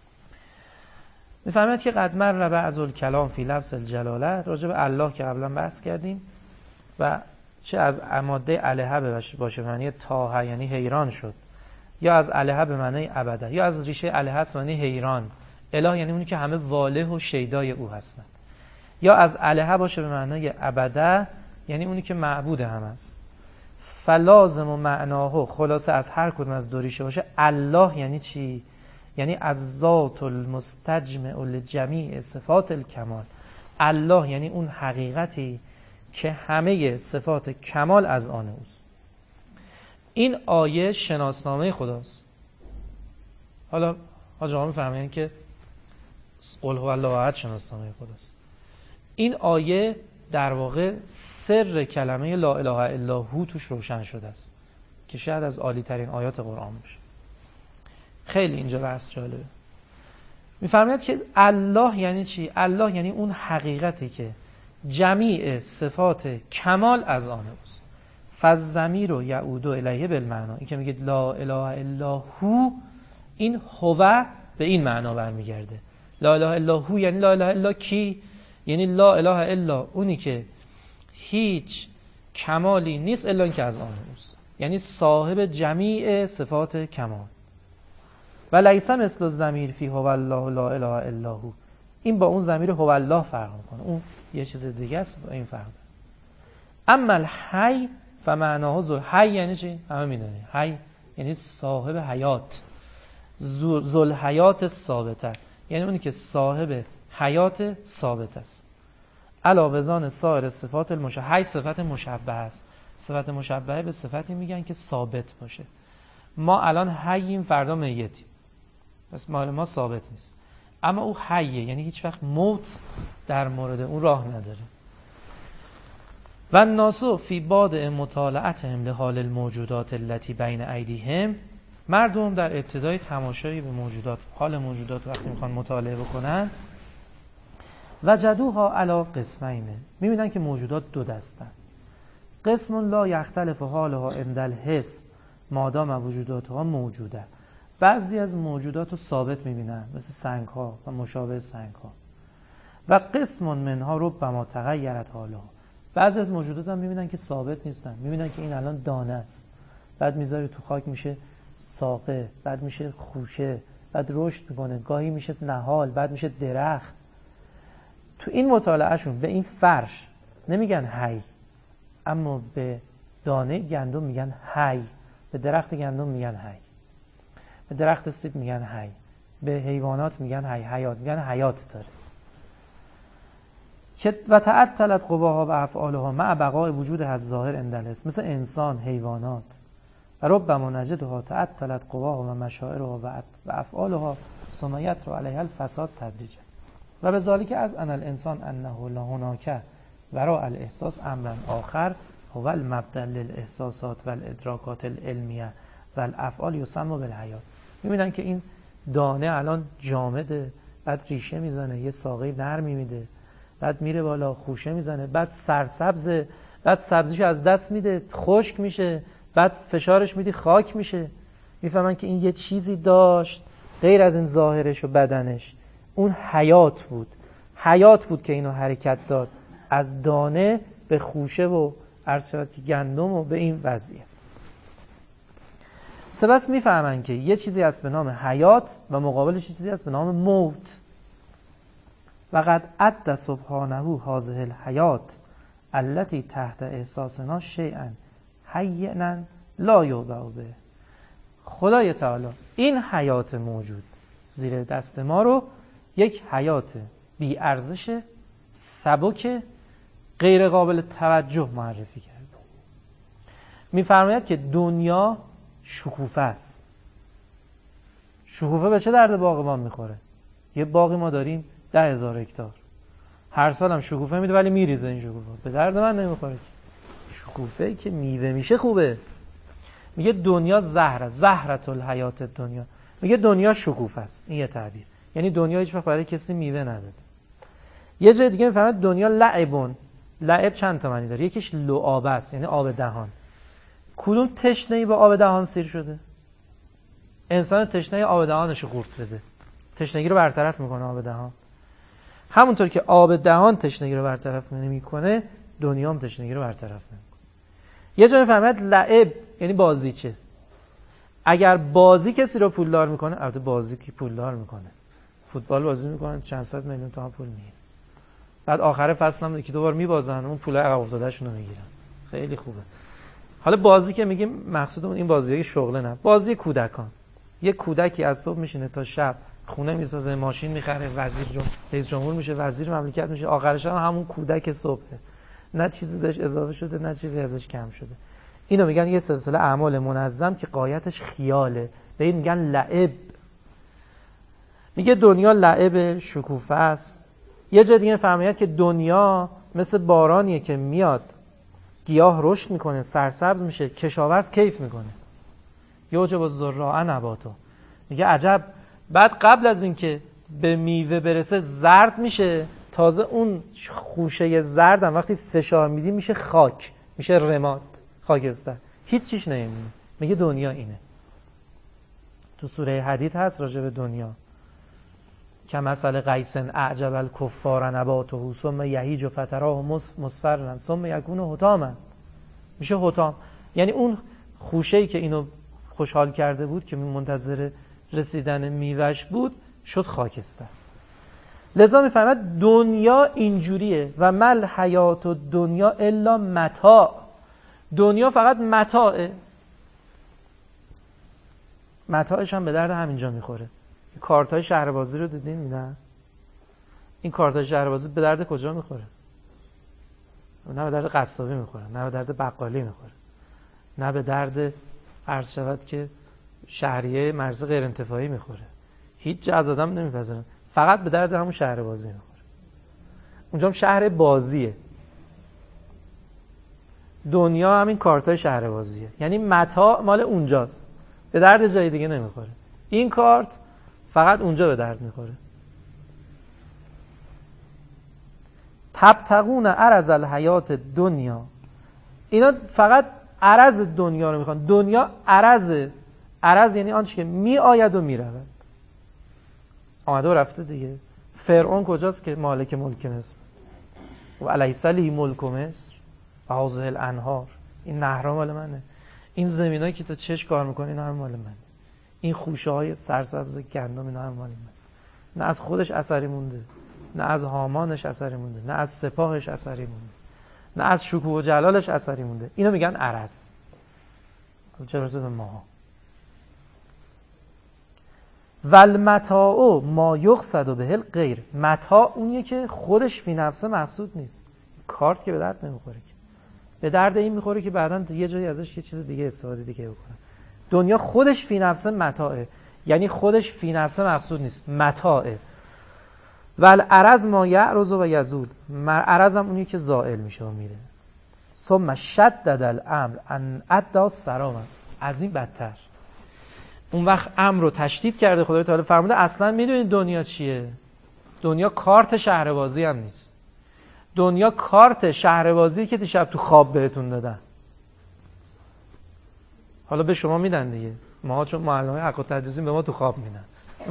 میفهمید که قد مر بعض الکلام فی لفظ الجلاله، راجع به الله که قبلا بحث کردیم، و چه از ماده الها باشه معنی تاه یعنی حیران شد، یا از الها به معنی ابدا، یا از ریشه الها معنی حیران، اله یعنی اونی که همه واله و شیدای او هستن، یا از الها باشه به معنی ابدا یعنی اونی که معبود هم است. فلازم و معناه، خلاصه از هر کدوم از دو ریشه باشه. الله یعنی چی؟ یعنی از ذات المستجمع لجمیع صفات الکمال. الله یعنی اون حقیقتی که همه صفات کمال از آن اوست. این آیه شناسنامه خداست. حالا حاج آقا میفهمین که قل هو الله احد شناسنامه خداست. این آیه در واقع سر کلمه لا اله الا هو توش روشن شده است، که شاید از عالی ترین آیات قرآن باشه. خیلی اینجا بحث جالبه. میفرماید که الله یعنی چی؟ الله یعنی اون حقیقتی که جمیع صفات کمال از آن اوست. فالضمیر و یعود الیه بالمعنا، این که میگه لا اله الا هو، این هو به این معنا برمیگرده. لا اله الا هو یعنی لا اله الا کی؟ یعنی لا اله الا اونی که هیچ کمالی نیست الا این که از آن اوست، یعنی صاحب جمیع صفات کمال. و لیس مثل الضمیر فی هو الله لا اله الا هو، این با اون ضمیر هو الله فرق میکنه، اون یه چیز دیگه است، با این فرق داره. اما الحی فمعناه ذو حی یعنی چی؟ همه میدونید حی یعنی صاحب حیات، ذو حیات ثابته، یعنی اونی که صاحب حیات ثابت است. علاوه بزان سایر صفات المشبهه، حی صفت مشبهه است. صفت مشبهه به صفتی میگن که ثابت باشه. ما الان حییم، فردا میتیم، پس مال ما ثابت نیست، اما او حیه، یعنی هیچ وقت موت در مورد اون راه نداره. و الناس فی بادئ مطالعتهم لحال الموجودات التي بین ایدیهم، مردم در ابتدای تماشای به موجودات، حال موجودات وقتی میخوان مطالعه بکنن، وجدوها علی قسمین، میبینن که موجودات دو دستن. قسم لا یختلف حالها عند الحس مادام وجوداتها موجوده، بعضی از موجودات رو ثابت میبینن مثل سنگ ها و مشابه سنگ ها. و قسم منها ربما تغیرت حالها، بعضی از موجودات هم میبینن که ثابت نیستن، میبینن که این الان دانه است، بعد میذاری تو خاک میشه ساقه، بعد میشه خوشه، بعد رشد میکنه، گاهی میشه نهال، بعد میشه درخت. تو این مطالعهشون به این فرش نمیگن حی، اما به دانه گندم میگن حی، به درخت گندم میگن حی، به درخت سیب میگن حی، به حیوانات میگن حی، حیات میگن حیات داره. و تعطلت قواها و افعالها مع بقاء وجود الظاهر عند الحس، مثل انسان، حیوانات. و ربما نجدها تعطلت قواها و مشاعرها و افعالها ثم یطرأ علیها الفساد تدریجا. و به ذالک از ان الانسان انه لا هناک وراء الاحساس امرا آخر هو المبدأ للاحساسات والادراکات العلمیه والافعال یسمى بالحیات. می‌بینن که این دانه الان جامده، بعد ریشه میزنه، یه ساقه نرمی میده، بعد میره بالا خوشه میزنه، بعد سرسبزه، بعد سبزیشو از دست میده خشک میشه، بعد فشارش میدی خاک میشه. میفهمن که این یه چیزی داشت غیر از این ظاهرش و بدنش، اون حیات بود. حیات بود که اینو حرکت داد از دانه به خوشه و عرض شود که گندم و به این وضعیه. سپس میفهمن که یه چیزی هست به نام حیات و مقابلش یه چیزی هست به نام موت. و قد عد سبحانه هذه الحیات التي تحت احساسنا شیئا حینا لا یوبع به. خدای تعالی این حیات موجود زیر دست ما رو یک حیات بی ارزش، سبک، غیر قابل توجه معرفی کرد. میفرماید که دنیا شکوفه است. شکوفه به چه درد باغ ما میخوره؟ یه باغی ما داریم 10,000 هکتار، هر سال هم شکوفه میده ولی میریزه. این شکوفه به درد من نمیخوره. شکوفه که میوه میشه خوبه. میگه دنیا زهرت الحیات دنیا. میگه دنیا شکوفه است. این یه تعبیر، یعنی دنیا هیچ وقت برای کسی میوه نداده. یه جای دیگه میفهمه دنیا لعبون. لعب چند تا معنی داره. یکیش لعابه است، یعنی آب دهان. کدوم تشنه‌ای با آب دهان سیر شده؟ انسان تشنه آب دهانش رو قورت بده. تشنگی رو برطرف میکنه آب دهان. همونطور که آب دهان تشنگی رو برطرف نمیکنه، دنیا هم تشنگی رو برطرف نمیکنه. یه جا میفهمید لعب یعنی بازیچه. اگر بازی کسی رو پولدار میکنه، البته بازی کی پولدار میکنه؟ فوتبال بازی میکنن چند صد میلیون تومان پول میگیرن. بعد آخر فصل هم یکی دو بار میبازن، اون پول عقب افتادهشون رو میگیرن. خیلی خوبه. حالا بازی که میگیم مقصودمون این بازیه شغله نه، بازی کودکان. یک کودکی از صبح میشینه تا شب خونه میسازه، ماشین میخره، رئیس جمهور میشه، وزیر مملکت میشه، آخرش هم همون کودک صبحه. نه چیزی بهش اضافه شده نه چیزی ازش کم شده. اینو میگن یه سلسله اعمال منظم که غایتش خیاله. به این میگن لعب. میگه دنیا لعب، شکوفه است. یه جا دیگه فهمیدن که دنیا مثل بارانیه که میاد، گیاه رشد میکنه، سرسبز میشه، کشاورز کیف میکنه. یوجب الزراع نباتو. میگه عجب، بعد قبل از اینکه به میوه برسه زرد میشه، تازه اون خوشه زرد هم وقتی فشار میدی میشه خاک، میشه رماد، خاکستر، هیچ چیش نمیمونه. میگه دنیا اینه. تو سوره حدید هست راجع به دنیا که مثل قیس اعجب الکفار نباته ثم یهیج فتراه مصفرا ثم یکون حطاما. میشه حطام، یعنی اون خوشه‌ای که اینو خوشحال کرده بود که منتظر رسیدن میوهش بود شد خاکستر. لذا میفهمد دنیا اینجوریه و مل حیات و دنیا الا متاع. دنیا فقط متاعه. متاعش هم به درد همینجا میخوره. کارتای شهربازی رو دیدین؟ نه. این کارتای شهربازی به درد کجا میخوره؟ نه به درد قصابی میخوره، نه به درد بقالی میخوره، نه به درد عرض شود که شهریه مرز غیر انتفاعی میخوره. هیچ جا از آدم نمیپذیرن، فقط به درد همون شهربازی میخوره. اونجا هم شهر بازیه. دنیا همین کارتای شهربازیه، یعنی متاع مال اونجاست، به درد جای دیگه نمیخوره. این کارت فقط اونجا به درد میخوره. تبتغون عرض الحیات دنیا. اینا فقط عرض دنیا رو میخوان. دنیا عرضه. عرض یعنی آنچه که می آید و می رود. آمده و رفته دیگه. فرعون کجاست که مالک ملک مصر؟ و الیس لی ملک مصر و هذه الانهار. این نهرها مال منه. این زمینایی که تا چش کار میکنه اینا هم مال منه. این خوشه های سرسبز گندم اینا هم مال منه. نه از خودش اثری مونده، نه از هامانش اثری مونده، نه از سپاهش اثری مونده، نه از شکوه و جلالش اثری مونده. اینو میگن عرض. چه برسه به ماها. والمتاع ما یقصد به الغیر. متاع اونیه که خودش فی نفسه مقصود نیست. کارت که به درد نمیخوره، که به درد این میخوره که بعداً یه جایی ازش یه چیز دیگه استفاده دیگه بکنه. دنیا خودش فی نفسه متاعه، یعنی خودش فی نفسه مقصود نیست، متاعه. والعرض ما یعرض و یزول. عرض هم اونیه که زائل میشه و میره. ثم شدد الامر ان ادى السرام. از این بدتر اون وقت امر رو تشدید کرده. خدای تعالی فرموده اصلا میدونید دنیا چیه؟ دنیا کارت شهربازی هم نیست. دنیا کارت شهربازی که دیشب تو خواب بهتون دادن. حالا به شما میدن دیگه. ما چون معلمای حق و تدریسیم به ما تو خواب میدن.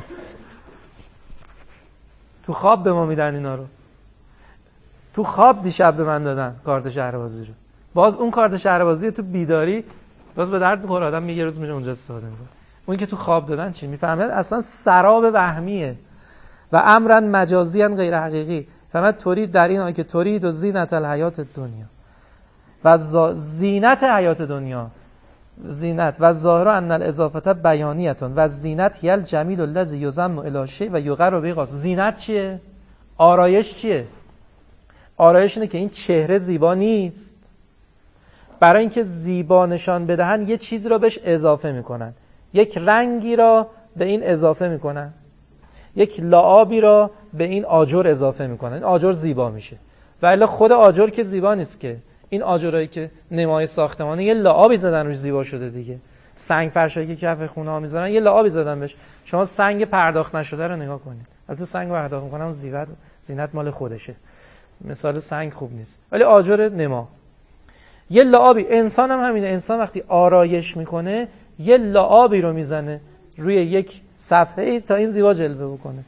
تو خواب به ما میدن اینا رو. تو خواب دیشب به من دادن کارت شهربازی رو. باز اون کارت شهربازی تو بیداری باز به درد میخوره. آدم میگه روز میره اونجا استفاده میکنه. اون که تو خواب دادن چی میفهمید؟ اصلا سراب وهمیه و امرا مجازیاً غیر حقیقی. فهمید تورید در این آیه که تورید و زینت الحیات دنیا و زینت حیات دنیا، زینت و ظاهر ان الاضافه بیانیتون و زینت یل جمیل الذی یذم الی شیء و یقر به قاص. زینت چیه؟ آرایش چیه؟ آرایش اینه که این چهره زیبا نیست، برای اینکه زیبا نشان بدهن یه چیز را بهش اضافه میکنن، یک رنگی را به این اضافه میکنن، یک لعابی را به این آجر اضافه میکنن، این آجر زیبا میشه. و الا خود آجر که زیبا نیست که. این آجرایی که نمای ساختمانه یه لعابی زدن روش زیبا شده دیگه. سنگ فرشایی که کف خونه ها میذارن یه لعابی زدن بهش. شما سنگ پرداخت نشده رو نگاه کنید. البته سنگ پرداخت میکنن زینت مال خودشه. مثال سنگ خوب نیست. ولی آجر نما. یه لعابی، انسان هم همینه. انسان وقتی آرایش میکنه یه لعابی رو میزنه روی یک صفحه تا این زیبا جلوه بکنه.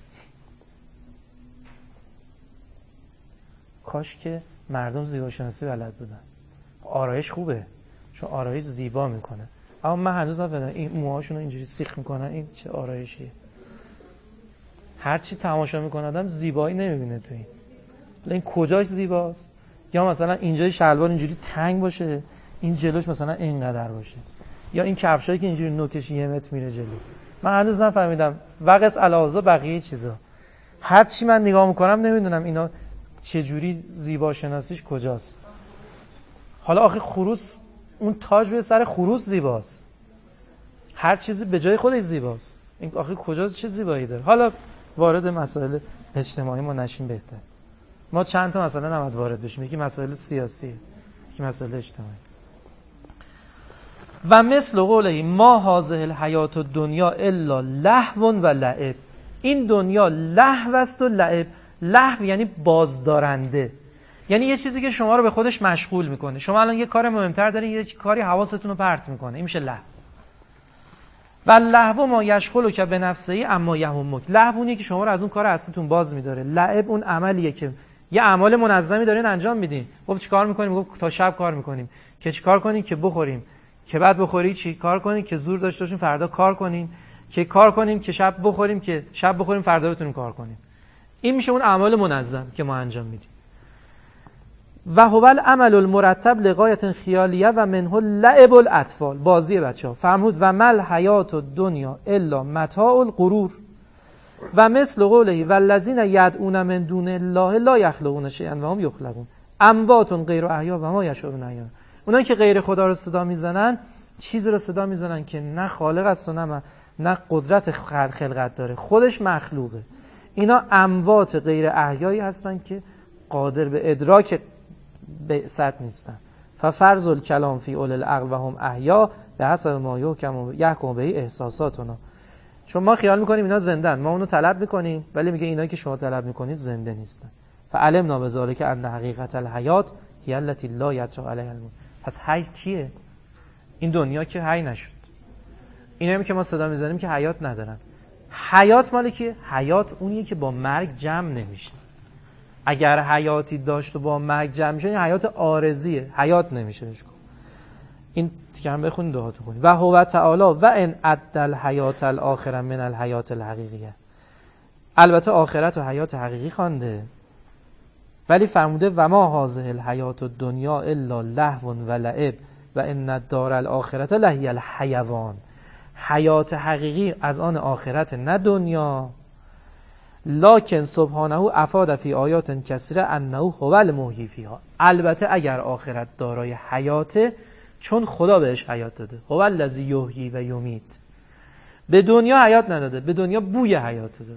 کاش که مردم زیباشناسی بلد بودن. آرایش خوبه چون آرایش زیبا میکنه. اما من هنوز نفهمیدم این موهاشون رو اینجوری سیخ میکنن این چه آرایشیه. هر چی تماشا میکنه آدم زیبایی نمیبینه تو این. این کجاش زیباست؟ یا مثلا اینجای شلوار اینجوری تنگ باشه، این جلوش مثلا اینقدر باشه، یا این کفشایی که اینجوری نوکش 1 متر میره جلو. من هنوز نفهمیدم. وقس علاوه بقیه چیزا هر چی من نگاه میکنم نمیدونم اینا چه جوری زیبا شناسیش کجاست. حالا آخه خروس، اون تاج روی سر خروس زیباست. هر چیزی به جای خودش زیباست. این آخه کجاست چه زیبایی داره؟ حالا وارد مسائل اجتماعی ما نشیم بهتر. ما چند تا مسئله نباید وارد بشیم. یکی مسائل سیاسی، یکی مسائل اجتماعی. و مثل قوله ما هذه الحیات الدنیا الا لهو و لعب. این دنیا لهو است و لعب. لهو یعنی بازدارنده، یعنی یه چیزی که شما رو به خودش مشغول میکنه. شما الان یه کار مهمتر دارین، یه کاری حواستون رو پرت میکنه، این میشه لهو. و لهو ما یشغل که به نفسه اما یهمک. لهو اونیه که شما رو از اون کار اصلیتون باز میداره. لعب اون عملیه که یه اعمال منظمی دارین انجام میدین. گفت چیکار میکنیم؟ گفت تا شب کار میکنیم. که چیکار کنیم؟ که بخوریم. که بعد بخوری چی کار کنیم؟ که زور داشته باشیم فردا کار کنیم. که کار کنیم که شب بخوریم، که شب بخوریم فردا بتونیم کار کنیم. این میشه اون اعمال منظم که ما انجام میدیم. و هو العمل المرتب لغایت خیالیه و منه لعب الاطفال. بازی بچه‌ها. فرمود و مل حیات الدنیا الا متاع الغرور. و مثل قوله والذین یدعون من دون الله لا یخلقون شیئا و هم یخلقون. اموات غیر احیا و ما یشعرون احیا. اونایی که غیر خدا رو صدا میزنن چیزی رو صدا میزنن که نه خالق است و نه قدرت خلقت داره، خودش مخلوقه. اینا اموات غیر احیایی هستن که قادر به ادراک بعثت نیستن. ففرض الکلام فی اول العقل و هم احیا به حسب ما یحکم به احساساتنا. چون ما خیال میکنیم اینا زندن، ما اونو طلب میکنیم، ولی میگه اینایی که شما طلب میکنید زنده نیستن. فعلمنا بذالک ان حقیقت الحیات هی التی لا یطرأ علیها الموت. پس حی کیه؟ این دنیا که حی نشد. اینایی که ما صدا میزنیم که حیات ندارن. حیات مال کیه؟ حیات اونیه که با مرگ جمع نمیشه. اگر حیاتی داشت و با مرگ جمع میشه این حیات عارضیه، حیات نمیشه بهش. این دیگه هم بخونید دعاتون کنید. و هو تعالی و ان عد الحیات الاخره من الحیات الحقیقیه. البته آخرت و حیات حقیقی خوانده، ولی فرموده و ما هذه الحیات الدنیا الا لهو و لعب و ان الدار الاخره لهی الحیوان. حیات حقیقی از آن آخرت نه دنیا. لکن سبحانه افاد فی آیات کثیره انه هو المحیی فیها. البته اگر آخرت دارای حیاته چون خدا بهش حیات داده. هو الذی یحیی و یمیت. به دنیا حیات نداده، به دنیا بوی حیات داده،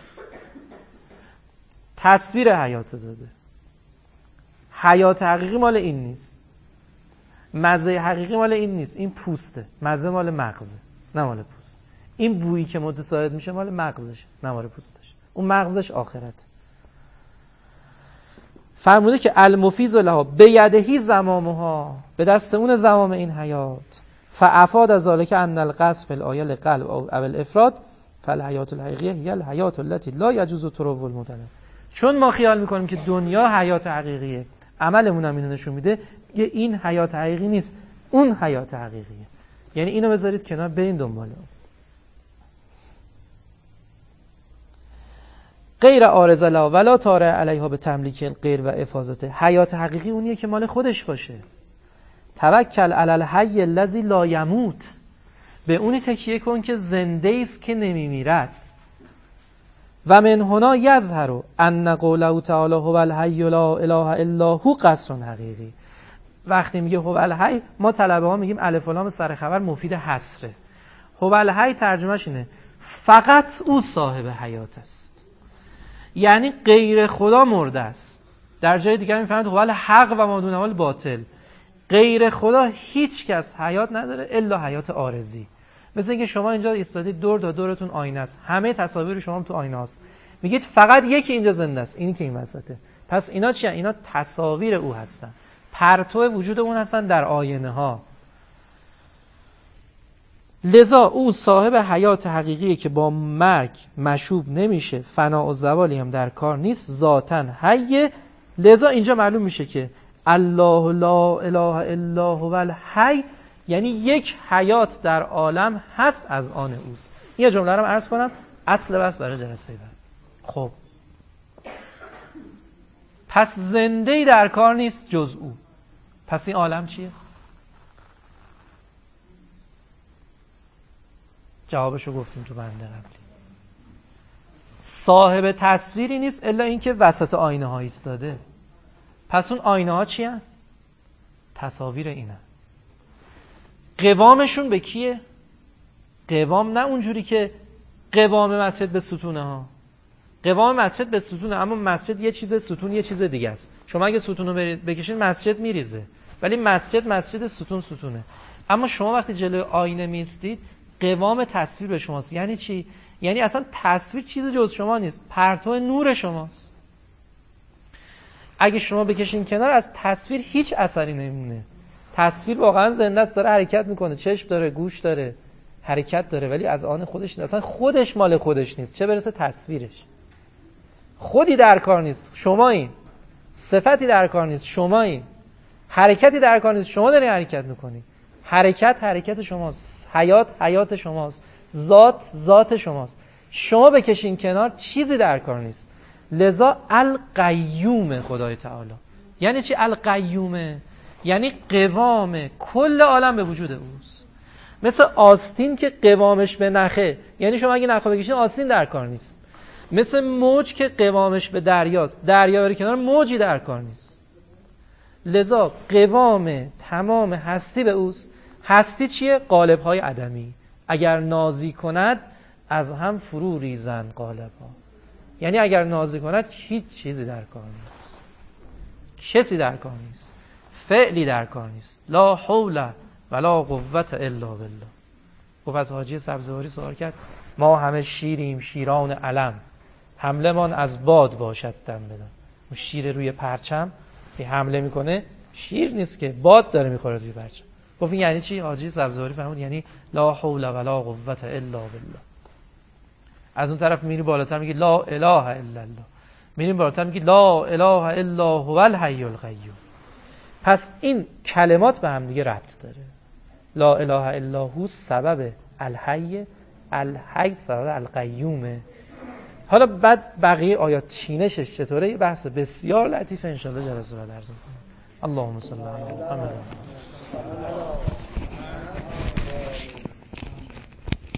تصویر حیات داده. حیات حقیقی مال این نیست، مزه حقیقی مال این نیست. این پوسته، مزه مال مغزه نه مال پوست. این بویی که متصاعد میشه مال مغزش، نه مال پوستش. اون مغزش آخرت. فرموده که المفیز لها بیدهی زمامها، به دست اون زمام این حیات. فافاد از ذالک ان القصد فی الآیه للقلب او الافراد فالحیات الحقیقیه هی الحیات التي لا یجوز تروول المدلل. چون ما خیال میکنیم که دنیا حیات حقیقیه، عملمون هم اینو نشون میده، این حیات حقیقی نیست، اون حیات حقیقیه. یعنی اینو بذارید کنار، برین دنبال اون. غیر عارض لا ولا طارئ علیها به تملیک غیر و افاضته. حیات حقیقی اونیه که مال خودش باشه. توکل علی الحی الذی لا یموت، به اونی تکیه کن که زنده است که نمیمیرد. و من هنا یظهر ان قوله تعالی هو الحی لا اله الا هو قصر حقیقی. وقتی میگه هو الحی، ما طلبه ها میگیم الف و لام سر خبر مفید حصره. هو الحی ترجمهش اینه فقط او صاحب حیات است، یعنی غیر خدا مرده است. در جای دیگه میفهمید هو الحق و ما دونه الباطل، غیر خدا هیچ کس حیات نداره الا حیات عارضی. مثل اینکه شما اینجا ایستادید، دور تا دورتون آینه است، همه تصاویر شما هم تو آینه است، میگید فقط یکی اینجا زنده است، اینی که این وسطه. پس اینا چیه؟ اینا تصاویر او هستن، پرتو وجود اون هستن در آینه ها. لذا او صاحب حیات حقیقیه که با مرگ مشوب نمیشه، فنا و زوالی هم در کار نیست، ذاتاً حیه. لذا اینجا معلوم میشه که الله لا اله الا هو الحی، یعنی یک حیات در عالم هست از آن اوست. یه جمله رو عرض کنم، اصل بس برای جلسه بعد. خب پس زنده‌ای در کار نیست جز او. پس این عالم چیه؟ جوابشو گفتیم تو بنده قبلی. صاحب تصویری نیست الا اینکه وسط آینه ها ایستاده. پس اون آینه ها چی هن؟ تصاویر اینه. قوامشون به کیه؟ قوام نه اونجوری که قوام مسجد به ستونه ها. قوام مسجد به ستونه، اما مسجد یه چیزه، ستون یه چیز دیگه است. شما اگه ستونو بکشین مسجد میریزه، ولی مسجد ستون ستونه. اما شما وقتی جلوی آینه میستید، قوام تصویر به شماست. یعنی چی؟ یعنی اصلا تصویر چیز جز شما نیست، پرتو نور شماست. اگه شما بکشین کنار، از تصویر هیچ اثری نمیمونه. تصویر واقعا زنده است، داره حرکت میکنه، چشم داره، گوش داره، حرکت داره، ولی از آن خودش نیست. اصلا خودش مال خودش نیست، چه برسه تصویرش. خودی در کار نیست، شمایین. صفتی در کار نیست، شمایین. حرکتی در کار نیست، شما دارین حرکت میکنی. حرکت شماست، حیات شماست، ذات شماست. شما بکشین کنار، چیزی در کار نیست. لذا القیوم خدای تعالی. یعنی چی القیومه؟ یعنی قوام کل عالم به وجود اوست. مثل آستین که قوامش به نخه، یعنی شما اگه نخو بکشین آستین در کار نیست. مثل موج که قوامش به دریاست، دریا بره کنار، موجی در کار نیست. لذا قوام تمام هستی به اوست. هستی چیه؟ قالب‌های عدمی. اگر نازی کند از هم فرو ریزن قالب‌ها. یعنی اگر نازی کند هیچ چیزی در کار نیست، کسی در کار نیست، فعلی در کار نیست. لا حول ولا قوة الا بالله. و از حاجی سبزواری سوال کرد ما همه شیریم، شیران علم، حمله من از باد باشد دم بدن. اون شیر روی پرچم که حمله میکنه شیر نیست که، باد داره میخوره روی پرچم. گفت یعنی چی؟ حاجی سبزواری فهمید یعنی لا حول ولا قوة الا بالله. از اون طرف میری بالاتر میگی لا اله الا الله، میریم بالاتر میگی لا اله الا هو الحی القیوم. پس این کلمات به هم دیگه ربط داره. لا اله الا هو سبب الحی، الحی سبب القیومه. حالا بعد بقیه آیات چینشش چطوره؟ یه بحث بسیار لطیفه، انشالله جلسه بعد عرض می‌کنم. اللهم صل علی محمد.